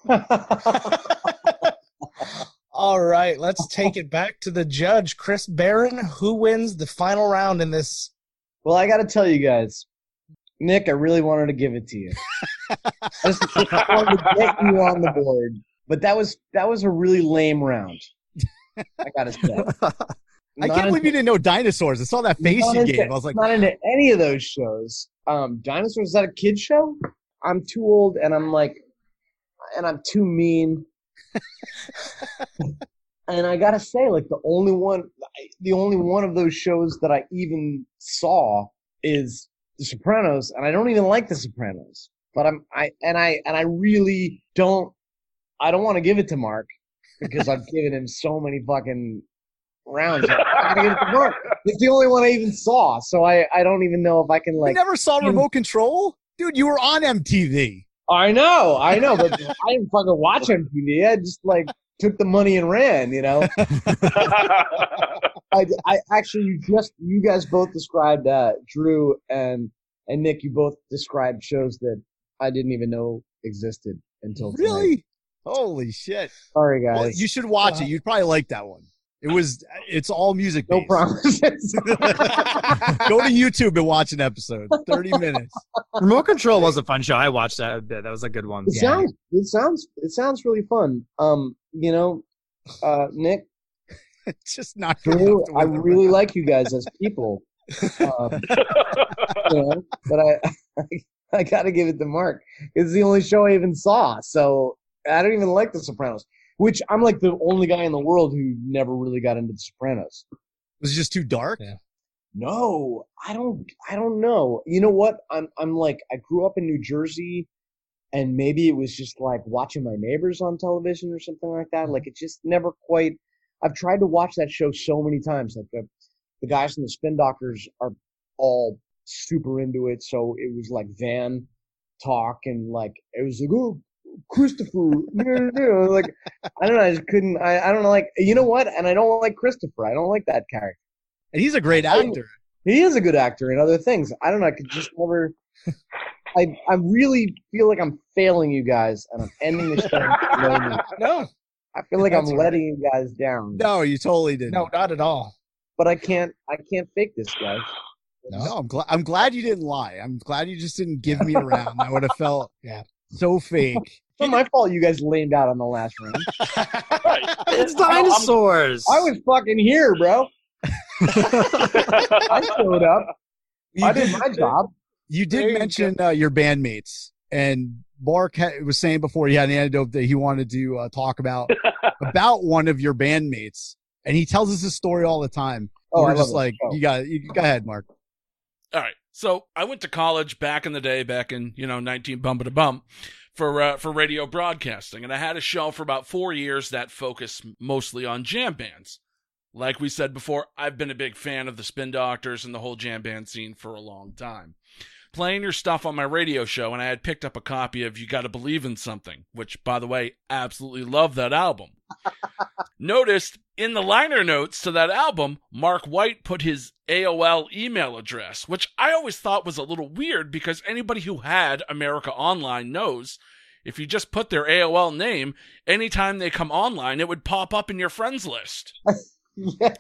[SPEAKER 8] All right, let's take it back to the judge, Chris Barron. Who wins the final round in this?
[SPEAKER 9] Well, I got to tell you guys, Nick, I really wanted to give it to you. just wanted to get you on the board. But that was a really lame round. I gotta say.
[SPEAKER 5] I can't believe you didn't know dinosaurs. I saw that face you gave. I was like,
[SPEAKER 9] not into any of those shows. Dinosaurs, is that a kid show? I'm too old, and I'm too mean. And I gotta say, like, the only one of those shows that I even saw is The Sopranos, and I don't even like The Sopranos. But I really don't. I don't want to give it to Mark because I've given him so many fucking rounds. I'm gonna give it to Mark. It's the only one I even saw, so I don't even know if I can, like.
[SPEAKER 5] You never saw Remote Control? Dude, you were on MTV.
[SPEAKER 9] I know, but I didn't fucking watch MTV. I just, like, took the money and ran, you know? I actually, you guys both described, Drew and Nick, you both described shows that I didn't even know existed until tonight.
[SPEAKER 5] Really? Holy shit.
[SPEAKER 9] Sorry, guys.
[SPEAKER 5] Well, you should watch it. You'd probably like that one. It's all music
[SPEAKER 9] No
[SPEAKER 5] based.
[SPEAKER 9] promises.
[SPEAKER 5] Go to YouTube and watch an episode. 30 minutes.
[SPEAKER 6] Remote Control was a fun show. I watched that a bit. That was a good one.
[SPEAKER 9] It sounds really fun. You know, Nick,
[SPEAKER 5] It's just not
[SPEAKER 9] Drew, I really like you guys as people. You know, but I got to give it to Mark. It's the only show I even saw, so I don't even like The Sopranos. Which I'm like the only guy in the world who never really got into The Sopranos.
[SPEAKER 5] Was it just too dark?
[SPEAKER 6] Yeah.
[SPEAKER 9] No, I don't know. You know what? I'm like, I grew up in New Jersey, and maybe it was just like watching my neighbors on television or something like that. Like, it just never quite. I've tried to watch that show so many times. Like the guys from the Spin Doctors are all super into it, so it was like van talk, and like it was like, oh, Christopher, like, I don't know, I just couldn't. I don't know, like, you know what? And I don't like Christopher. I don't like that character.
[SPEAKER 5] And he's a great actor.
[SPEAKER 9] He is a good actor in other things. I don't know. I could just never. I really feel like I'm failing you guys, and I'm ending the show.
[SPEAKER 5] No,
[SPEAKER 9] I feel like I'm
[SPEAKER 8] That's
[SPEAKER 9] letting you guys down.
[SPEAKER 5] no, you totally didn't.
[SPEAKER 8] No, not at all.
[SPEAKER 9] But I can't fake this, guys.
[SPEAKER 5] No, I'm glad you didn't lie. I'm glad you just didn't give me a round. I would have felt so fake.
[SPEAKER 9] It's not my fault you guys lamed out on the last round.
[SPEAKER 6] It's dinosaurs.
[SPEAKER 9] I was fucking here, bro. I showed up. I did my job.
[SPEAKER 5] You did mention your bandmates, and Mark was saying before he had an anecdote that he wanted to talk about one of your bandmates, and he tells us this story all the time.
[SPEAKER 9] Oh,
[SPEAKER 5] We're
[SPEAKER 9] I love
[SPEAKER 5] just
[SPEAKER 9] it.
[SPEAKER 5] like,
[SPEAKER 9] Oh.
[SPEAKER 5] you go ahead, Mark.
[SPEAKER 4] All right. So I went to college back in the day, back in 19 bump to bump, for radio broadcasting, and I had a show for about 4 years that focused mostly on jam bands. Like we said before, I've been a big fan of the Spin Doctors and the whole jam band scene for a long time. Playing your stuff on my radio show, and I had picked up a copy of You Gotta Believe in Something, which, by the way, absolutely love that album. Noticed in the liner notes to that album, Mark White put his AOL email address, which I always thought was a little weird because anybody who had America Online knows if you just put their AOL name, anytime they come online, it would pop up in your friends list.
[SPEAKER 9] Yeah.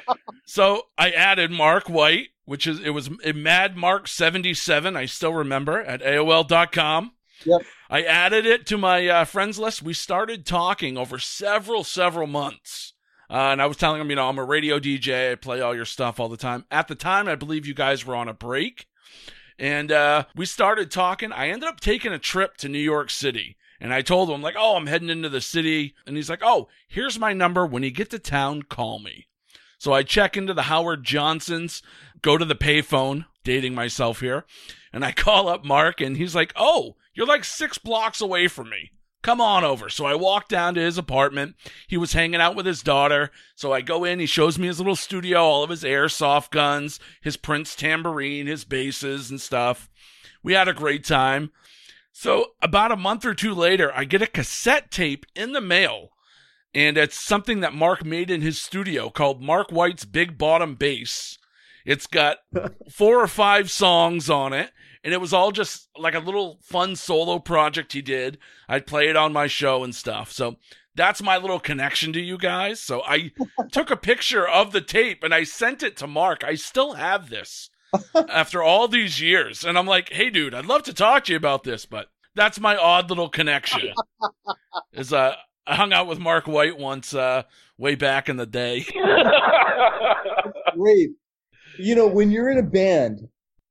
[SPEAKER 4] So I added Mark White, it was Mad Mark 77, I still remember, at AOL.com.
[SPEAKER 9] Yep.
[SPEAKER 4] I added it to my friends list. We started talking over several months. And I was telling him, I'm a radio DJ. I play all your stuff all the time. At the time, I believe you guys were on a break. And we started talking. I ended up taking a trip to New York City. And I told him, like, oh, I'm heading into the city. And he's like, oh, here's my number. When you get to town, call me. So I check into the Howard Johnsons, go to the payphone, dating myself here. And I call up Mark, and he's like, oh, you're like 6 blocks away from me. Come on over. So I walk down to his apartment. He was hanging out with his daughter. So I go in. He shows me his little studio, all of his airsoft guns, his Prince tambourine, his basses and stuff. We had a great time. So about a month or two later, I get a cassette tape in the mail. And it's something that Mark made in his studio called Mark White's Big Bottom Bass. It's got 4 or 5 songs on it. And it was all just like a little fun solo project he did. I'd play it on my show and stuff. So that's my little connection to you guys. So I took a picture of the tape and I sent it to Mark. I still have this after all these years. And I'm like, hey, dude, I'd love to talk to you about this, but That's my odd little connection. I hung out with Mark White once, way back in the day.
[SPEAKER 9] Great. You know, when you're in a band,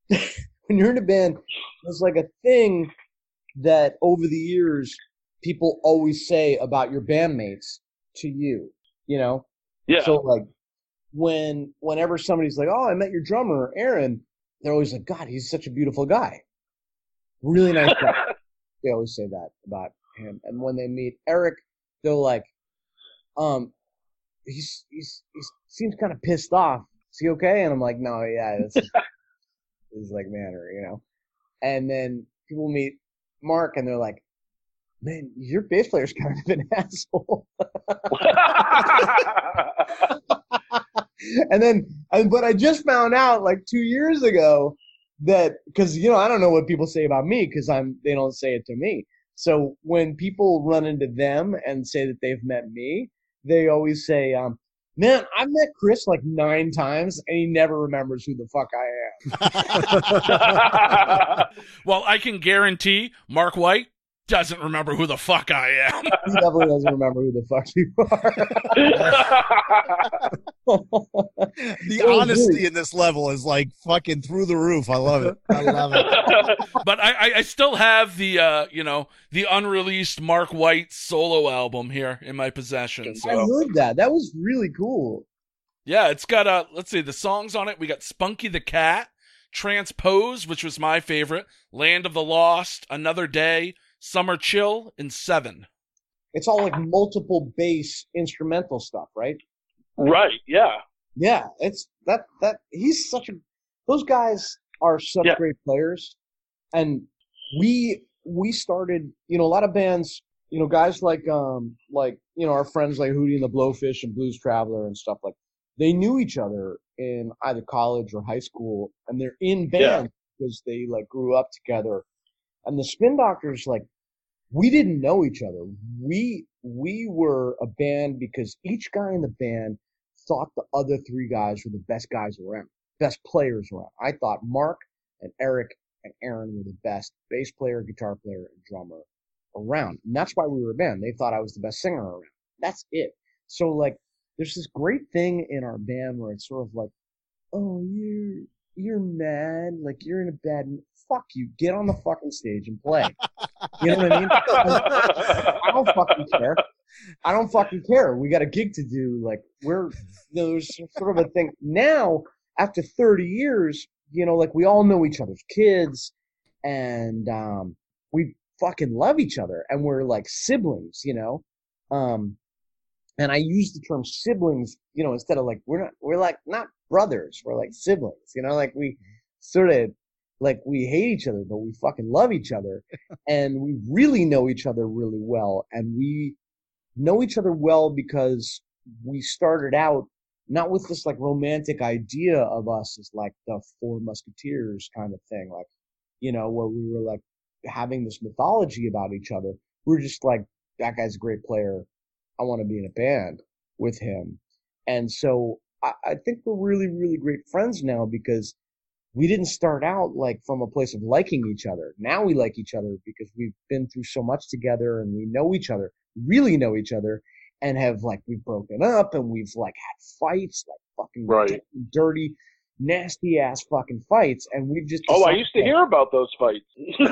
[SPEAKER 9] there's like a thing that over the years people always say about your bandmates to you, you know?
[SPEAKER 7] Yeah.
[SPEAKER 9] So like whenever somebody's like, "Oh, I met your drummer, Aaron," they're always like, "God, he's such a beautiful guy. Really nice guy." They always say that about him. And when they meet Eric, they're like, he seems kind of pissed off. Is he okay? And I'm like, "No, yeah, this is like manner, you know." And then people meet Mark and they're like, "Man, your bass player's kind of an asshole." But I just found out like 2 years ago that, because, you know, I don't know what people say about me because they don't say it to me. So when people run into them and say that they've met me, they always say, "Man, I've met Chris like 9 times and he never remembers who the fuck I am."
[SPEAKER 4] Well, I can guarantee Mark White doesn't remember who the fuck I am.
[SPEAKER 9] He definitely doesn't remember who the fuck you are.
[SPEAKER 5] The honesty in this level is like fucking through the roof. I love it. I love it.
[SPEAKER 4] But I still have the the unreleased Mark White solo album here in my possession. So.
[SPEAKER 9] I heard that. That was really cool.
[SPEAKER 4] Yeah, it's got let's see, the songs on it. We got Spunky the Cat, Transpose, which was my favorite, Land of the Lost, Another Day, Summer Chill, and 7.
[SPEAKER 9] It's all like multiple bass instrumental stuff, right?
[SPEAKER 7] Right, yeah.
[SPEAKER 9] Yeah, it's that he's such a, those guys are such great players. And we started, you know, a lot of bands, you know, guys like you know, our friends like Hootie and the Blowfish and Blues Traveler and stuff, like they knew each other in either college or high school, and they're in bands because they like grew up together. And the Spin Doctors, like, we didn't know each other. We were a band because each guy in the band thought the other 3 guys were the best guys around, best players around. I thought Mark and Eric and Aaron were the best bass player, guitar player, and drummer around. And that's why we were a band. They thought I was the best singer around. That's it. So, like, there's this great thing in our band where it's sort of like, "Oh, you're mad, like you're in a bad mood." Fuck you, get on the fucking stage and play. You know what I mean? I don't fucking care. We got a gig to do. Like, there's sort of a thing now after 30 years, you know, like we all know each other's kids and we fucking love each other and we're like siblings, you know? And I use the term siblings, you know, instead of like, we're like not brothers, we're like siblings, you know, like we sort of, like we hate each other, but we fucking love each other. And we really know each other really well. And we know each other well because we started out not with this like romantic idea of us as like the 4 Musketeers kind of thing. Like, you know, where we were like having this mythology about each other. We were just like, that guy's a great player. I want to be in a band with him. And so I think we're really, really great friends now because we didn't start out like from a place of liking each other. Now we like each other because we've been through so much together and we know each other, really know each other, and have like, we've broken up and we've like had fights, like fucking dirty, nasty ass fucking fights. And we've just,
[SPEAKER 7] I used to hear about those fights.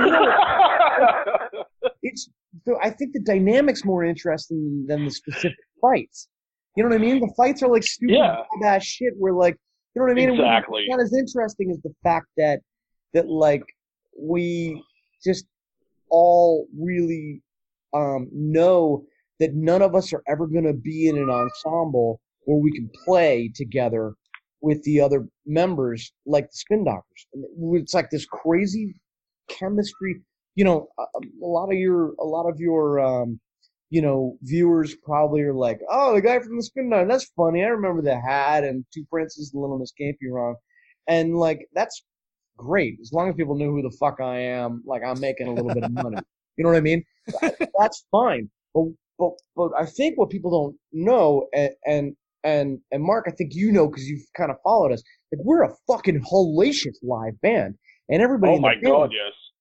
[SPEAKER 9] I think the dynamic's more interesting than the specific fights. You know what I mean? The fights are like stupid bad shit where like, you know what I mean?
[SPEAKER 7] Exactly.
[SPEAKER 9] And what's not as interesting is the fact that like we just all really know that none of us are ever going to be in an ensemble where we can play together with the other members like the Spin Doctors. It's like this crazy chemistry. You know, a lot of your you know, viewers probably are like, "Oh, the guy from the Spin Doctors, that's funny. I remember the hat and Two Princes and Little Miss Can't Be Wrong." And like, that's great. As long as people know who the fuck I am, like I'm making a little bit of money. You know what I mean? That's fine. But I think what people don't know, and Mark, I think you know because you've kind of followed us, like we're a fucking hellacious live band. And everybody
[SPEAKER 7] Oh my God, yes.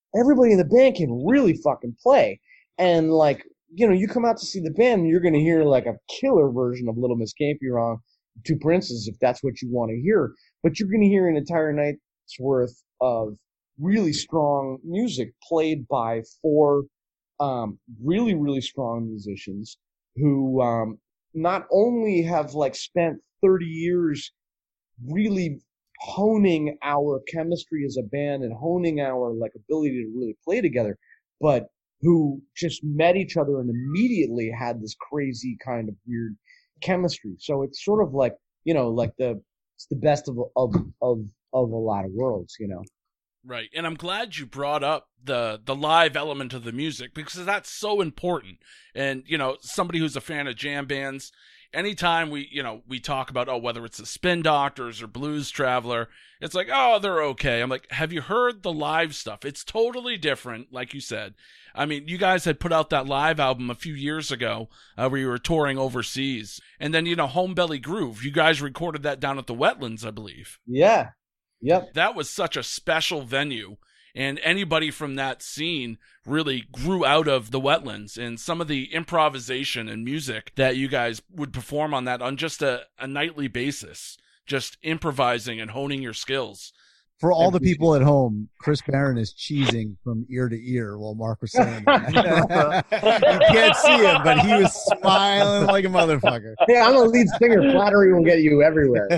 [SPEAKER 9] everybody in the band can really fucking play. And like, you come out to see the band and you're going to hear like a killer version of Little Miss Can't Be Wrong, Two Princes, if that's what you want to hear. But you're going to hear an entire night's worth of really strong music played by four really, really strong musicians who not only have like spent 30 years really honing our chemistry as a band and honing our like ability to really play together, but who just met each other and immediately had this crazy kind of weird chemistry. So it's sort of like, like it's the best of a lot of worlds,
[SPEAKER 4] Right. And I'm glad you brought up the live element of the music, because that's so important. And, somebody who's a fan of jam bands, anytime we talk about, whether it's the Spin Doctors or Blues Traveler, it's like, they're okay. I'm like, have you heard the live stuff? It's totally different, like you said. I mean, you guys had put out that live album a few years ago where you were touring overseas. And then, Home Belly Groove, you guys recorded that down at the Wetlands, I believe.
[SPEAKER 9] Yeah. Yep.
[SPEAKER 4] That was such a special venue, and anybody from that scene really grew out of the Wetlands, and some of the improvisation and music that you guys would perform on that on just a nightly basis, just improvising and honing your skills.
[SPEAKER 5] For all the people at home, Chris Barron is cheesing from ear to ear while Mark was saying that. You can't see him, but he was smiling like a motherfucker.
[SPEAKER 9] Yeah, I'm a lead singer. Flattery will get you everywhere.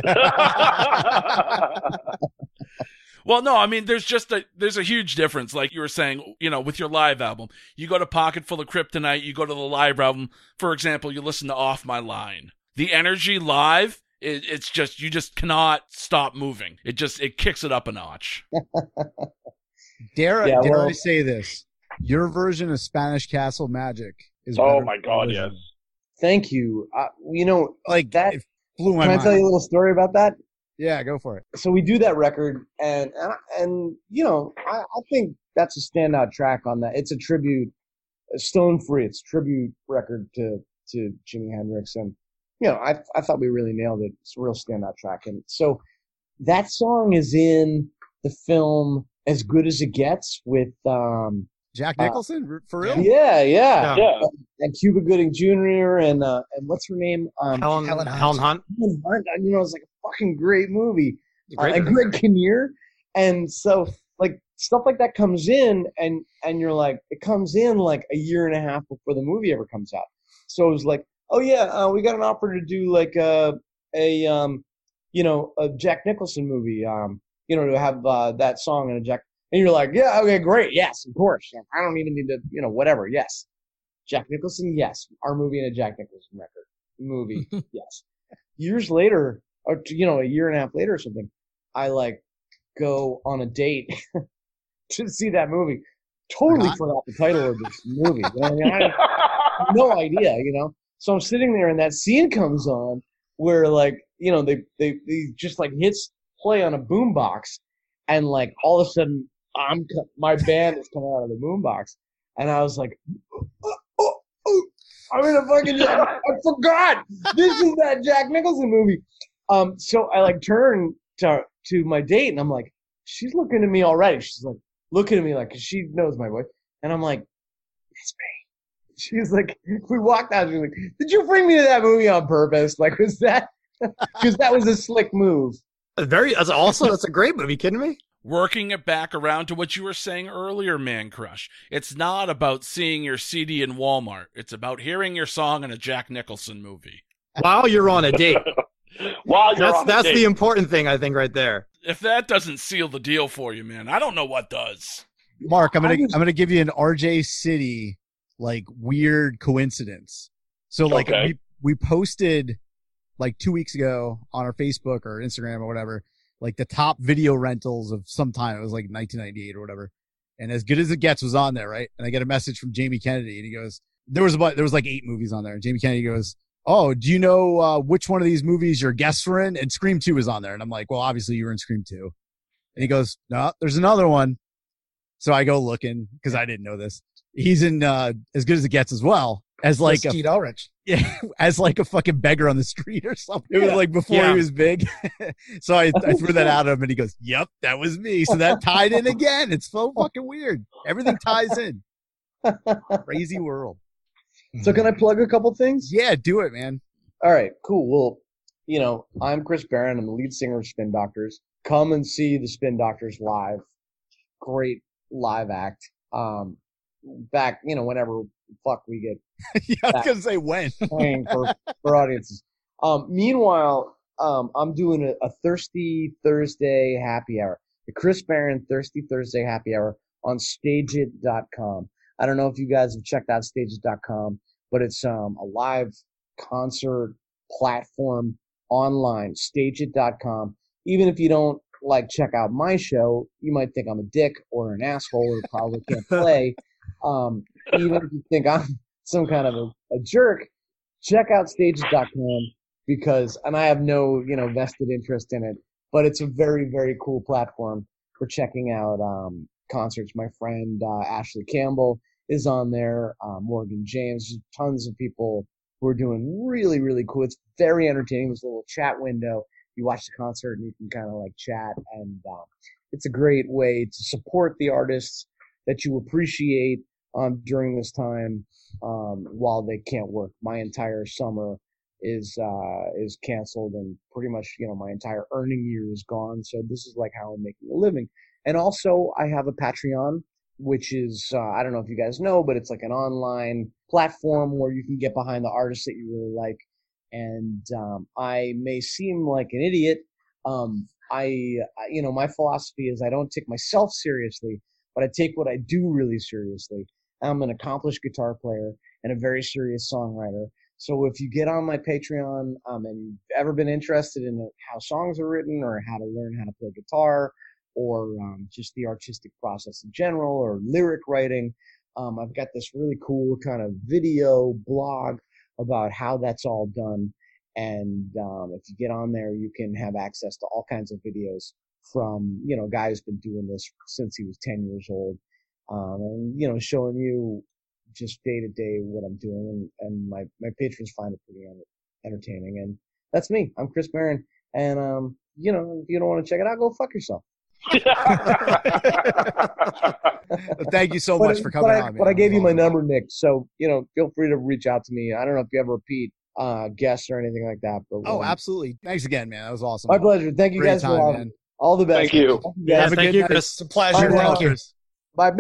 [SPEAKER 4] Well, no, I mean, there's a huge difference. Like you were saying, with your live album, you go to Pocket Full of Kryptonite, you go to the live album. For example, you listen to Off My Line. The energy live, it's just, you just cannot stop moving. It kicks it up a notch.
[SPEAKER 5] Dare I say this? Your version of Spanish Castle Magic is
[SPEAKER 7] Oh my God, yes.
[SPEAKER 9] Thank you.
[SPEAKER 5] Like
[SPEAKER 9] that
[SPEAKER 5] it blew my
[SPEAKER 9] mind. Can I tell you a little story about that?
[SPEAKER 5] Yeah, go for it.
[SPEAKER 9] So we do that record, and I think that's a standout track on that. It's a tribute, Stone Free. It's a tribute record to Jimi Hendrix, and I thought we really nailed it. It's a real standout track, and so that song is in the film As Good as It Gets with
[SPEAKER 5] Jack Nicholson, for real?
[SPEAKER 9] Yeah. And Cuba Gooding Jr. and what's her name?
[SPEAKER 6] Helen Hunt.
[SPEAKER 9] Helen Hunt. It's like a fucking great movie. And Greg Kinnear. And so like stuff like that comes in, and you're like, it comes in like a year and a half before the movie ever comes out. So it was like, we got an offer to do like a Jack Nicholson movie, to have that song and a Jack. And you're like, yeah, okay, great. Yes, of course. I don't even need to, whatever. Yes. Jack Nicholson, yes. Our movie and a Jack Nicholson movie, yes. Years later, or, a year and a half later or something, I like go on a date to see that movie. Totally forgot the title of this movie. I have no idea, So I'm sitting there and that scene comes on where like, they just like hits play on a boombox, and like all of a sudden, my band is coming out of the boombox, and I was like, I'm in a fucking. I forgot this is that Jack Nicholson movie. So I like turn to my date, and I'm like, she's looking at me already. She's like looking at me like, 'cause she knows my voice, and I'm like, it's me. She's like, we walked out. She's like, did you bring me to that movie on purpose? Like, was that? Because that was a slick move.
[SPEAKER 6] That's a great movie. Kidding me?
[SPEAKER 4] Working it back around to what you were saying earlier, Man Crush. It's not about seeing your CD in Walmart. It's about hearing your song in a Jack Nicholson movie.
[SPEAKER 6] While you're on a date.
[SPEAKER 7] That's
[SPEAKER 6] the important thing, I think, right there.
[SPEAKER 4] If that doesn't seal the deal for you, man, I don't know what does.
[SPEAKER 5] Mark, I'm gonna give you an RJ City like weird coincidence. So like we posted like 2 weeks ago on our Facebook or Instagram or whatever, like the top video rentals of some time. It was like 1998 or whatever. And As Good as It Gets was on there, right? And I get a message from Jamie Kennedy, and he goes, there was like 8 movies on there. And Jamie Kennedy goes, oh, do you know which one of these movies your guests were in? And Scream 2 was on there. And I'm like, well, obviously you were in Scream 2. And he goes, no, there's another one. So I go looking because I didn't know this. He's in As Good as It Gets as well. as like
[SPEAKER 8] Steve Ulrich.
[SPEAKER 5] as like a fucking beggar on the street or something. It was like before
[SPEAKER 6] Yeah.
[SPEAKER 5] he was big. So I threw that out at him and he goes, "Yep, that was me." So that tied in again. It's so fucking weird. Everything ties in. Crazy world.
[SPEAKER 9] So can I plug a couple things?
[SPEAKER 5] Yeah, do it, man.
[SPEAKER 9] All right, cool. Well, you know, I'm Chris Barron. I'm the lead singer of Spin Doctors. Come and see the Spin Doctors live. Great live act. Back, you know, whenever fuck we get
[SPEAKER 5] Yeah, I was gonna say when.
[SPEAKER 9] playing for audiences. Meanwhile, I'm doing a Thirsty Thursday happy hour. The Chris Barron Thirsty Thursday happy hour on Stageit.com. I don't know if you guys have checked out Stageit.com, but it's a live concert platform online. Stageit.com. Even if you don't like check out my show, you might think I'm a dick or an asshole or probably can't play. Even if you think I'm some kind of a jerk, check out Stageit.com because, and I have no, you know, vested interest in it, but it's a very, very cool platform for checking out concerts. My friend Ashley Campbell is on there, Morgan James, tons of people who are doing really, really cool. It's very entertaining. There's a little chat window. You watch the concert and you can kind of like chat, and it's a great way to support the artists that you appreciate during this time while they can't work. My entire summer is canceled, and pretty much, you know, my entire earning year is gone. So this is like how I'm making a living. And also I have a Patreon, which is, I don't know if you guys know, but it's like an online platform where you can get behind the artists that you really like. And I may seem like an idiot. You know, my philosophy is I don't take myself seriously, but I take what I do really seriously. I'm an accomplished guitar player and a very serious songwriter. So if you get on my Patreon and you've ever been interested in how songs are written or how to learn how to play guitar or just the artistic process in general or lyric writing, I've got this really cool kind of video blog about how that's all done. And if you get on there, you can have access to all kinds of videos from, you know, a guy who's been doing this since he was 10 years old. And, you know, showing you just day to day what I'm doing. And my patrons find it pretty entertaining. And that's me. I'm Chris Barron. And, you know, if you don't want to check it out, go fuck yourself.
[SPEAKER 5] Thank you so much for coming on, man.
[SPEAKER 9] But I gave you my number, Nick. So, you know, feel free to reach out to me. I don't know if you ever repeat guests or anything like that. But
[SPEAKER 5] absolutely. Thanks again, man. That was awesome.
[SPEAKER 9] My pleasure. Thank you guys for having me. All the best.
[SPEAKER 7] Thank you.
[SPEAKER 5] Have a
[SPEAKER 6] Thank
[SPEAKER 5] good
[SPEAKER 6] you,
[SPEAKER 5] night.
[SPEAKER 6] Chris.
[SPEAKER 8] It's a pleasure.
[SPEAKER 9] Bye,
[SPEAKER 8] Thank you.
[SPEAKER 9] Bye.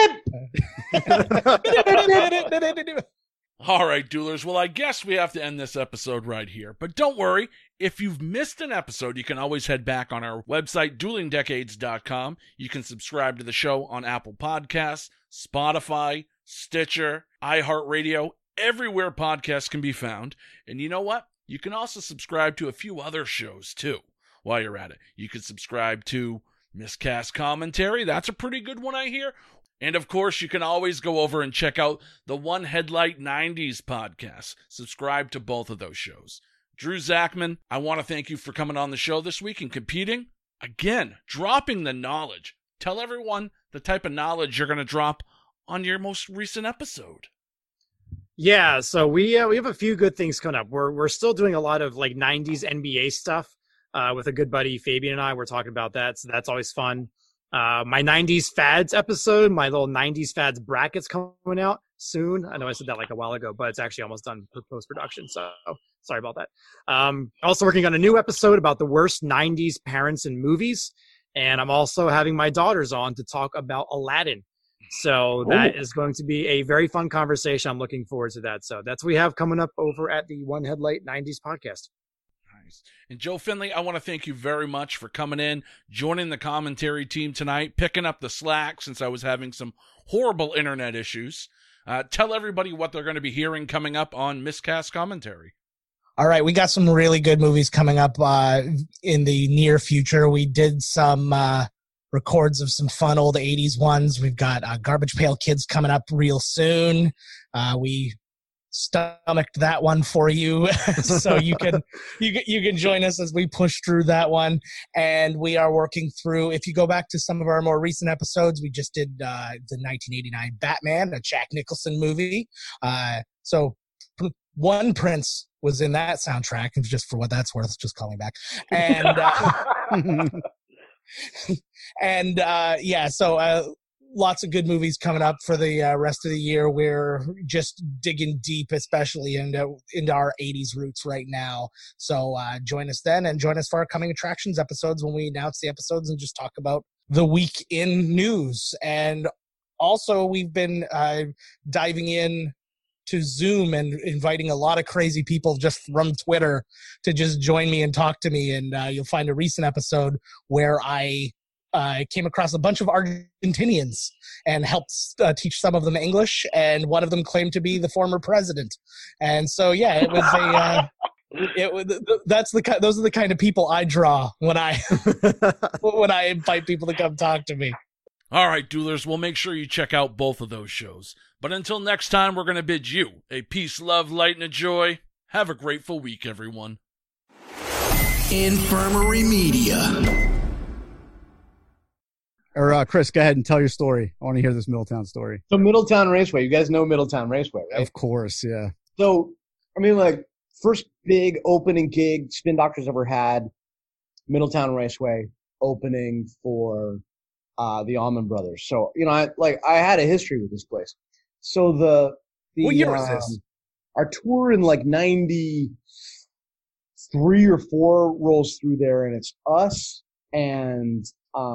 [SPEAKER 4] All right, Duelers. Well, I guess we have to end this episode right here. But don't worry. If you've missed an episode, you can always head back on our website, duelingdecades.com. You can subscribe to the show on Apple Podcasts, Spotify, Stitcher, iHeartRadio, everywhere podcasts can be found. And you know what? You can also subscribe to a few other shows, too, while you're at it. You can subscribe to Miscast Commentary. That's a pretty good one, I hear. And, of course, you can always go over and check out the One Headlight 90s podcast. Subscribe to both of those shows. Drew Zachman, I want to thank you for coming on the show this week and competing. Again, dropping the knowledge. Tell everyone the type of knowledge you're going to drop on your most recent episode.
[SPEAKER 6] Yeah, so we have a few good things coming up. We're still doing a lot of like 90s NBA stuff with a good buddy Fabian and I. We're talking about that, so that's always fun. My 90s fads episode, my little 90s fads brackets coming out soon. I know I said that like a while ago, but it's actually almost done post-production, so sorry about that. Also working on a new episode about the worst 90s parents in movies, and I'm also having my daughters on to talk about Aladdin. So that is going to be a very fun conversation. I'm looking forward to that. So that's what we have coming up over at the One Headlight 90s podcast.
[SPEAKER 4] Nice. And Joe Finley, I want to thank you very much for coming in, joining the commentary team tonight, picking up the slack since I was having some horrible internet issues. Tell everybody what they're going to be hearing coming up on Miscast Commentary.
[SPEAKER 8] All right, we got some really good movies coming up in the near future. We did some records of some fun old 80s ones. We've got Garbage Pail Kids coming up real soon. We stomached that one for you, so you can join us as we push through that one. And we are working through. If you go back to some of our more recent episodes, we just did the 1989 Batman, a Jack Nicholson movie. So one Prince was in that soundtrack, just for what that's worth. Just calling back and. And so lots of good movies coming up for the rest of the year. We're just digging deep, especially into our 80s roots right now. So join us then, and join us for our coming attractions episodes when we announce the episodes and just talk about the week in news. And also we've been diving in to Zoom and inviting a lot of crazy people just from Twitter to just join me and talk to me. And you'll find a recent episode where I came across a bunch of Argentinians and helped teach some of them English. And one of them claimed to be the former president. And so, yeah, it was those are the kind of people I draw when I, when I invite people to come talk to me.
[SPEAKER 4] All right, Duelers, we'll make sure you check out both of those shows. But until next time, we're going to bid you a peace, love, light, and a joy. Have a grateful week, everyone.
[SPEAKER 1] Infirmary Media.
[SPEAKER 5] Or Chris, go ahead and tell your story. I want to hear this Middletown story.
[SPEAKER 9] So Middletown Raceway, you guys know Middletown Raceway, right?
[SPEAKER 5] Of course, yeah.
[SPEAKER 9] So, I mean, like, first big opening gig Spin Doctors ever had, Middletown Raceway opening for the Allman Brothers. So, you know, I had a history with this place. So
[SPEAKER 5] what year was this?
[SPEAKER 9] Our tour in like 93 or 4 rolls through there, and it's us and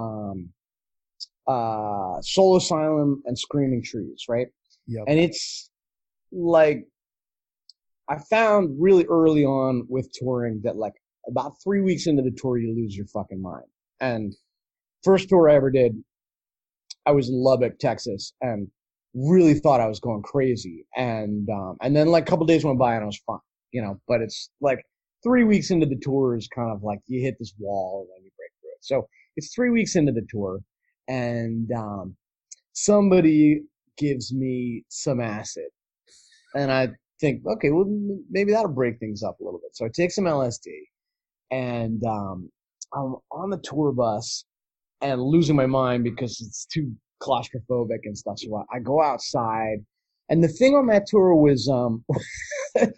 [SPEAKER 9] Soul Asylum and Screaming Trees, right?
[SPEAKER 5] Yep.
[SPEAKER 9] And it's like, I found really early on with touring that like about 3 weeks into the tour, you lose your fucking mind. And first tour I ever did, I was in Lubbock, Texas, and really thought I was going crazy. And then like a couple days went by and I was fine, you know, but it's like 3 weeks into the tour is kind of like you hit this wall and then you break through it. So it's 3 weeks into the tour, and somebody gives me some acid, and I think, okay, well, maybe that'll break things up a little bit. So I take some LSD, and I'm on the tour bus and losing my mind because it's too claustrophobic and stuff. So I go outside, and the thing on that tour was it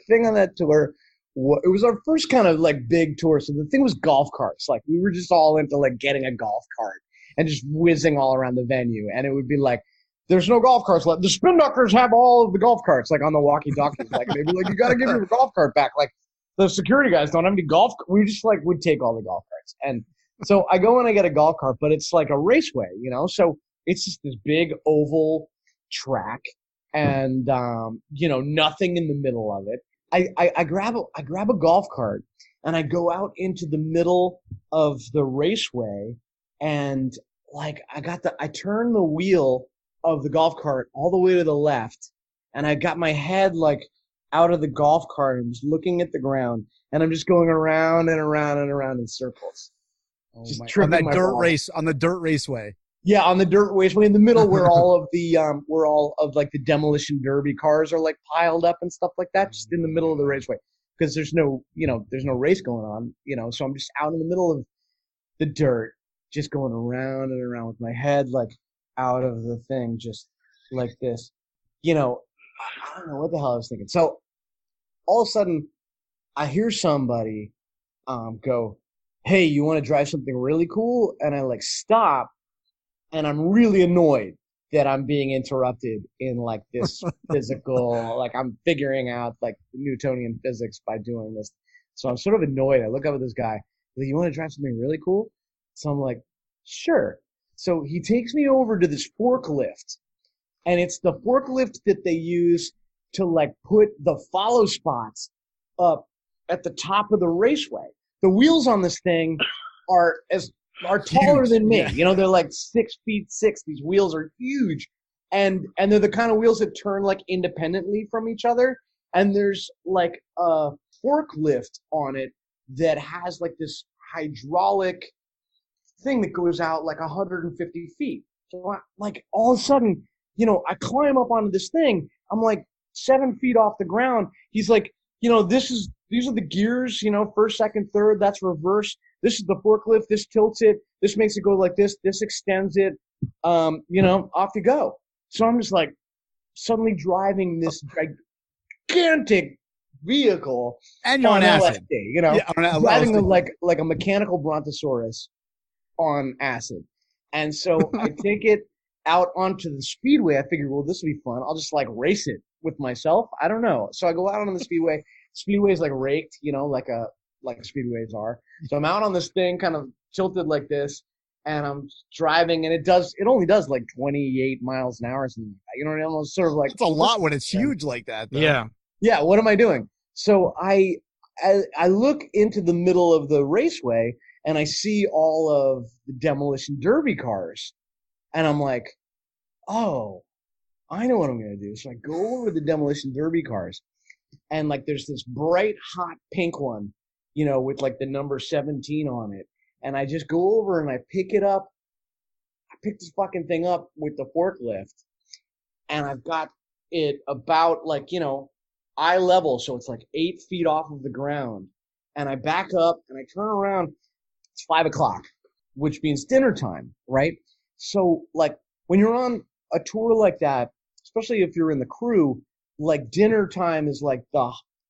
[SPEAKER 9] was our first kind of like big tour. So the thing was golf carts. Like we were just all into like getting a golf cart and just whizzing all around the venue. And it would be like, there's no golf carts left. The Spin Doctors have all of the golf carts, like on the walkie-talkies. Like they'd be like, you got to give your golf cart back. Like the security guys don't have any golf. We just like would take all the golf carts. And so I go and I get a golf cart, but it's like a raceway, you know? So it's just this big oval track and, you know, nothing in the middle of it. I grab a golf cart and I go out into the middle of the raceway, and like I turn the wheel of the golf cart all the way to the left, and I got my head like out of the golf cart and just looking at the ground, and I'm just going around and around and around in circles.
[SPEAKER 5] On the dirt raceway.
[SPEAKER 9] Yeah, on the dirt raceway in the middle where all of the like the demolition derby cars are like piled up and stuff like that, just in the middle of the raceway, because there's no race going on, you know. So I'm just out in the middle of the dirt, just going around and around with my head like out of the thing, just like this, you know. I don't know what the hell I was thinking. So all of a sudden I hear somebody go, "Hey, you want to drive something really cool?" And I like stop, and I'm really annoyed that I'm being interrupted in like this physical, like I'm figuring out like Newtonian physics by doing this. So I'm sort of annoyed. I look up at this guy. Like, "You want to drive something really cool?" So I'm like, "Sure." So he takes me over to this forklift, and it's the forklift that they use to like put the follow spots up at the top of the raceway. The wheels on this thing are taller than me. Yeah. You know, they're like 6'6". These wheels are huge. And they're the kind of wheels that turn like independently from each other. And there's like a forklift on it that has like this hydraulic thing that goes out like 150 feet. So like all of a sudden, you know, I climb up onto this thing. I'm like 7 feet off the ground. He's like, these are the gears, first, second, third, that's reverse. This is the forklift, this tilts it, this makes it go like this extends it, off you go. So I'm just like suddenly driving this gigantic vehicle.
[SPEAKER 5] And you're on acid.
[SPEAKER 9] LSD, driving like a mechanical brontosaurus on acid. And so I take it out onto the speedway. I figured, well, this will be fun. I'll just like race it with myself. I don't know. So I go out on the speedway. Speedway is like raked, like speedways are. So I'm out on this thing, kind of tilted like this, and I'm driving, and it only does like 28 miles an hour or something. You know what I mean? It's sort of like
[SPEAKER 5] it's a lot when it's huge like that, though.
[SPEAKER 6] Yeah.
[SPEAKER 9] Yeah. What am I doing? So I look into the middle of the raceway, and I see all of the demolition derby cars, and I'm like, oh, I know what I'm gonna do. So I go over the demolition derby cars. And like, there's this bright, hot pink one, with like the number 17 on it. And I just go over and I pick it up. I pick this fucking thing up with the forklift, and I've got it about like, eye level. So it's like 8 feet off of the ground. And I back up and I turn around. It's 5 o'clock, which means dinner time, right? So like when you're on a tour like that, especially if you're in the crew, like dinner time is like the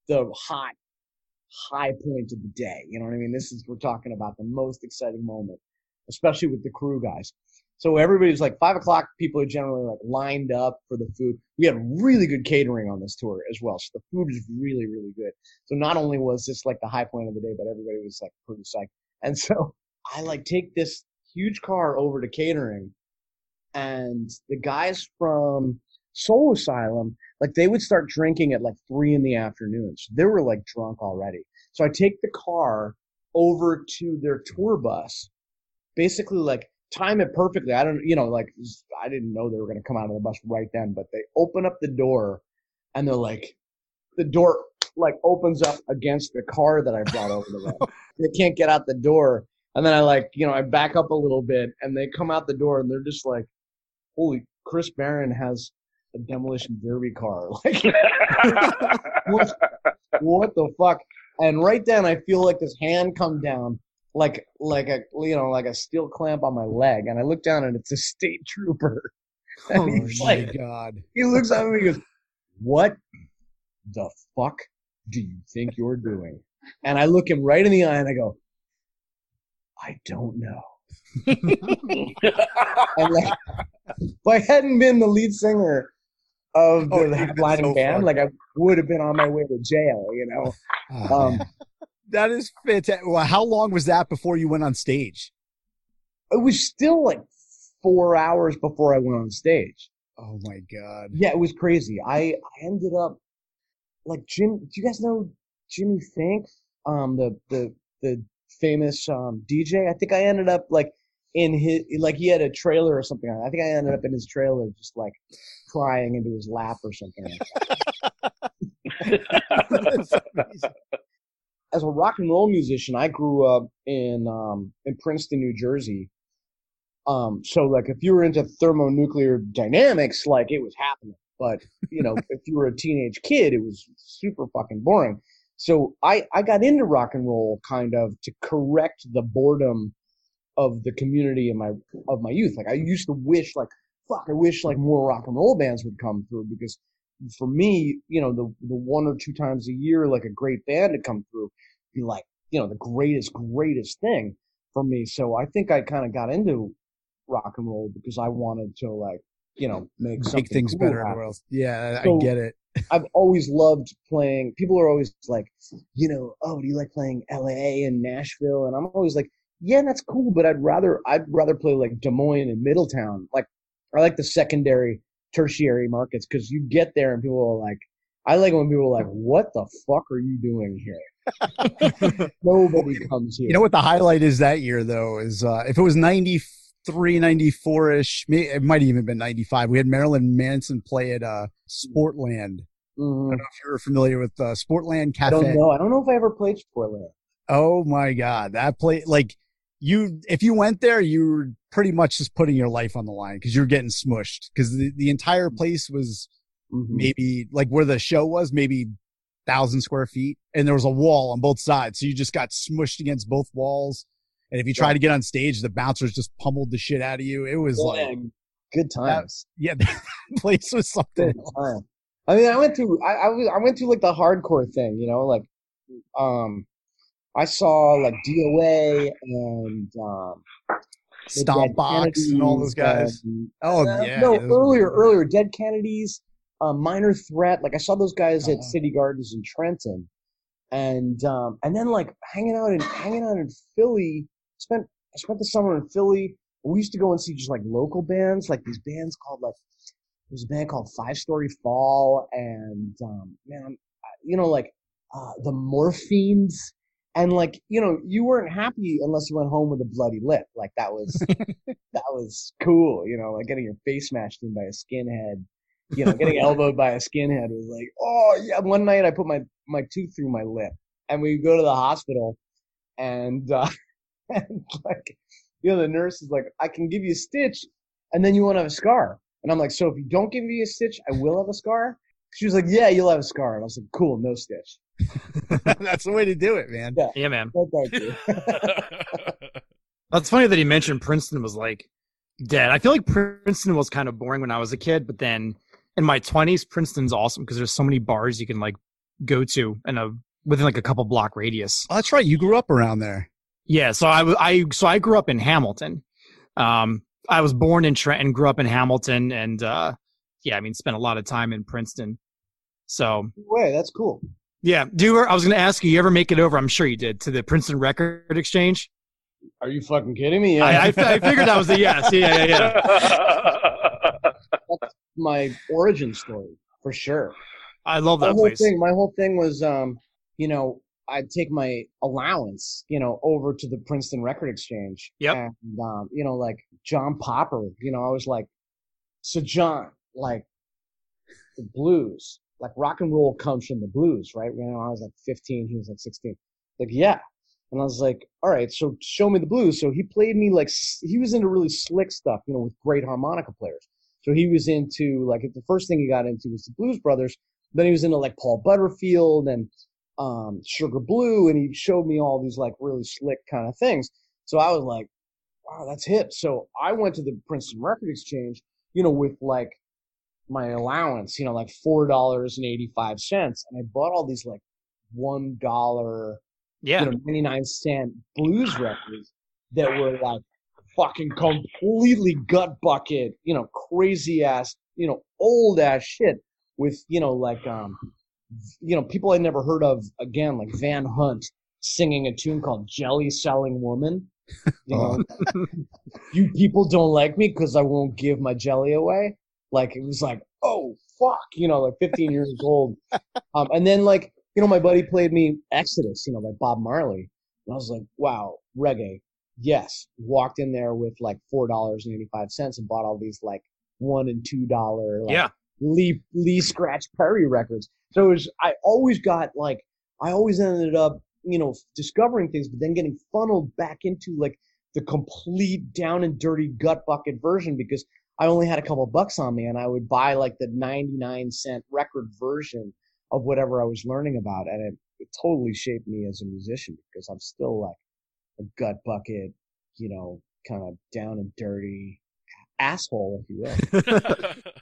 [SPEAKER 9] high point of the day. You know what I mean? We're talking about the most exciting moment, especially with the crew guys. So everybody's like 5 o'clock. People are generally like lined up for the food. We had really good catering on this tour as well. So the food is really, really good. So not only was this like the high point of the day, but everybody was like pretty psyched. And so I like take this huge car over to catering, and the guys from Soul Asylum, like they would start drinking at like 3 p.m. So they were like drunk already. So I take the car over to their tour bus, basically like time it perfectly. I didn't know they were going to come out of the bus right then, but they open up the door, and they're like, the door like opens up against the car that I brought over to them. They can't get out the door. And then I back up a little bit, and they come out the door, and they're just like, holy, Chris Barron has a demolition derby car. Like, what the fuck? And right then I feel like this hand come down like a steel clamp on my leg, and I look down, and it's a state trooper.
[SPEAKER 5] Oh my God.
[SPEAKER 9] He looks at me and he goes, what the fuck do you think you're doing? And I look him right in the eye and I go, I don't know. And like, if I hadn't been the lead singer of the headlining band, like I would have been on my way to jail,
[SPEAKER 5] That is fantastic. Well, how long was that before you went on stage?
[SPEAKER 9] It was still like 4 hours before I went on stage.
[SPEAKER 5] Oh my God.
[SPEAKER 9] Yeah, it was crazy. I ended up like do you guys know Jimmy Fink? The famous DJ. I think I ended up like in his, like he had a trailer or something. I think I ended up in his trailer just like crying into his lap or something like that. As a rock and roll musician, I grew up in Princeton, New Jersey. So like if you were into thermonuclear dynamics, like it was happening. But if you were a teenage kid, it was super fucking boring. So I got into rock and roll kind of to correct the boredom of the community of my youth. Like I used to wish I wish like more rock and roll bands would come through, because for me, the 1 or 2 times a year, like a great band to come through, be like, the greatest thing for me. So I think I kind of got into rock and roll because I wanted to make
[SPEAKER 5] things
[SPEAKER 9] cool
[SPEAKER 5] better in the
[SPEAKER 9] happen.
[SPEAKER 5] world. Yeah,
[SPEAKER 9] So
[SPEAKER 5] I get it.
[SPEAKER 9] I've always loved playing. People are always like, oh, do you like playing LA and Nashville? And I'm always like, yeah, that's cool, but I'd rather play like Des Moines and Middletown. Like I like the secondary, tertiary markets, because you get there and people are like, I like when people are like, what the fuck are you doing here? Nobody comes here.
[SPEAKER 5] You know what the highlight is that year, though, is if it was 93, 94-ish, it might have even been 95. We had Marilyn Manson play at Sportland.
[SPEAKER 9] Mm-hmm.
[SPEAKER 5] I don't know if you're familiar with Sportland Cafe.
[SPEAKER 9] I don't know if I ever played Sportland.
[SPEAKER 5] Oh, my God. That play, like, if you went there, you were pretty much just putting your life on the line because you're getting smushed, because the entire place was maybe like where the show was, maybe 1,000 square feet, and there was a wall on both sides. So you just got smushed against both walls. And if you tried to get on stage, the bouncers just pummeled the shit out of you. It was like
[SPEAKER 9] good times.
[SPEAKER 5] That place was something
[SPEAKER 9] else. Time. I mean, I went through like the hardcore thing, you know, like I saw like DOA and
[SPEAKER 5] Stomp Box and all those guys.
[SPEAKER 9] Earlier Dead Kennedys, Minor Threat. Like I saw those guys at City Gardens in Trenton, and then like hanging out in Philly. I spent the summer in Philly. We used to go and see just like local bands, like these bands called like there's a band called 5 Story Fall, and the Morphines. And like, you know, you weren't happy unless you went home with a bloody lip. Like that was cool, you know, like getting your face smashed in by a skinhead, you know, getting elbowed by a skinhead was like, oh yeah. One night I put my tooth through my lip, and we go to the hospital, and like, you know, the nurse is like, I can give you a stitch and then you won't have a scar. And I'm like, so if you don't give me a stitch, I will have a scar? She was like, yeah, you'll have a scar. And I was like, cool, no stitch.
[SPEAKER 5] That's the way to do it, man.
[SPEAKER 6] Yeah, man.
[SPEAKER 9] Thank you.
[SPEAKER 6] That's funny that he mentioned Princeton was like dead. I feel like Princeton was kind of boring when I was a kid, but then in my 20s, Princeton's awesome because there's so many bars you can like go to within like a couple block radius.
[SPEAKER 5] Oh, that's right. You grew up around there.
[SPEAKER 6] Yeah, so I grew up in Hamilton. I was born in Trenton, grew up in Hamilton, and spent a lot of time in Princeton. So
[SPEAKER 9] that's cool.
[SPEAKER 6] Yeah, I was going to ask you ever make it over? I'm sure you did, to the Princeton Record Exchange.
[SPEAKER 9] Are you fucking kidding me? Yeah.
[SPEAKER 6] I figured that was a yes. Yeah.
[SPEAKER 9] That's my origin story for sure.
[SPEAKER 6] I love that place.
[SPEAKER 9] My whole thing was, I'd take my allowance, you know, over to the Princeton Record Exchange.
[SPEAKER 6] Yep.
[SPEAKER 9] And, like John Popper, you know, I was like, so John, like the blues, like rock and roll comes from the blues, right? You know, I was like 15, he was like 16. Like, yeah. And I was like, all right, so show me the blues. So he played me like, he was into really slick stuff, you know, with great harmonica players. So he was into, like, the first thing he got into was the Blues Brothers. Then he was into like Paul Butterfield and Sugar Blue, and he showed me all these like really slick kind of things. So I was like, wow, that's hip. So I went to the Princeton Record Exchange, you know, with like my allowance, you know, like $4.85, and I bought all these like $1, 99-cent blues records that were like fucking completely gut bucket, you know, crazy ass, you know, old ass shit with, you know, like people I'd never heard of, again, like Van Hunt singing a tune called Jelly Selling Woman. You know, you people don't like me because I won't give my jelly away. Like, it was like, oh, fuck, you know, like 15 years old. And then, like, you know, my buddy played me Exodus, you know, by Bob Marley. And I was like, wow, reggae. Yes. Walked in there with like $4.85 and bought all these like $1 and $2 like, Lee Scratch Perry records. So I always ended up, you know, discovering things, but then getting funneled back into like the complete down and dirty gut bucket version because I only had a couple bucks on me, and I would buy like the 99-cent record version of whatever I was learning about. And it totally shaped me as a musician because I'm still like a gut bucket, you know, kind of down and dirty asshole, if you will.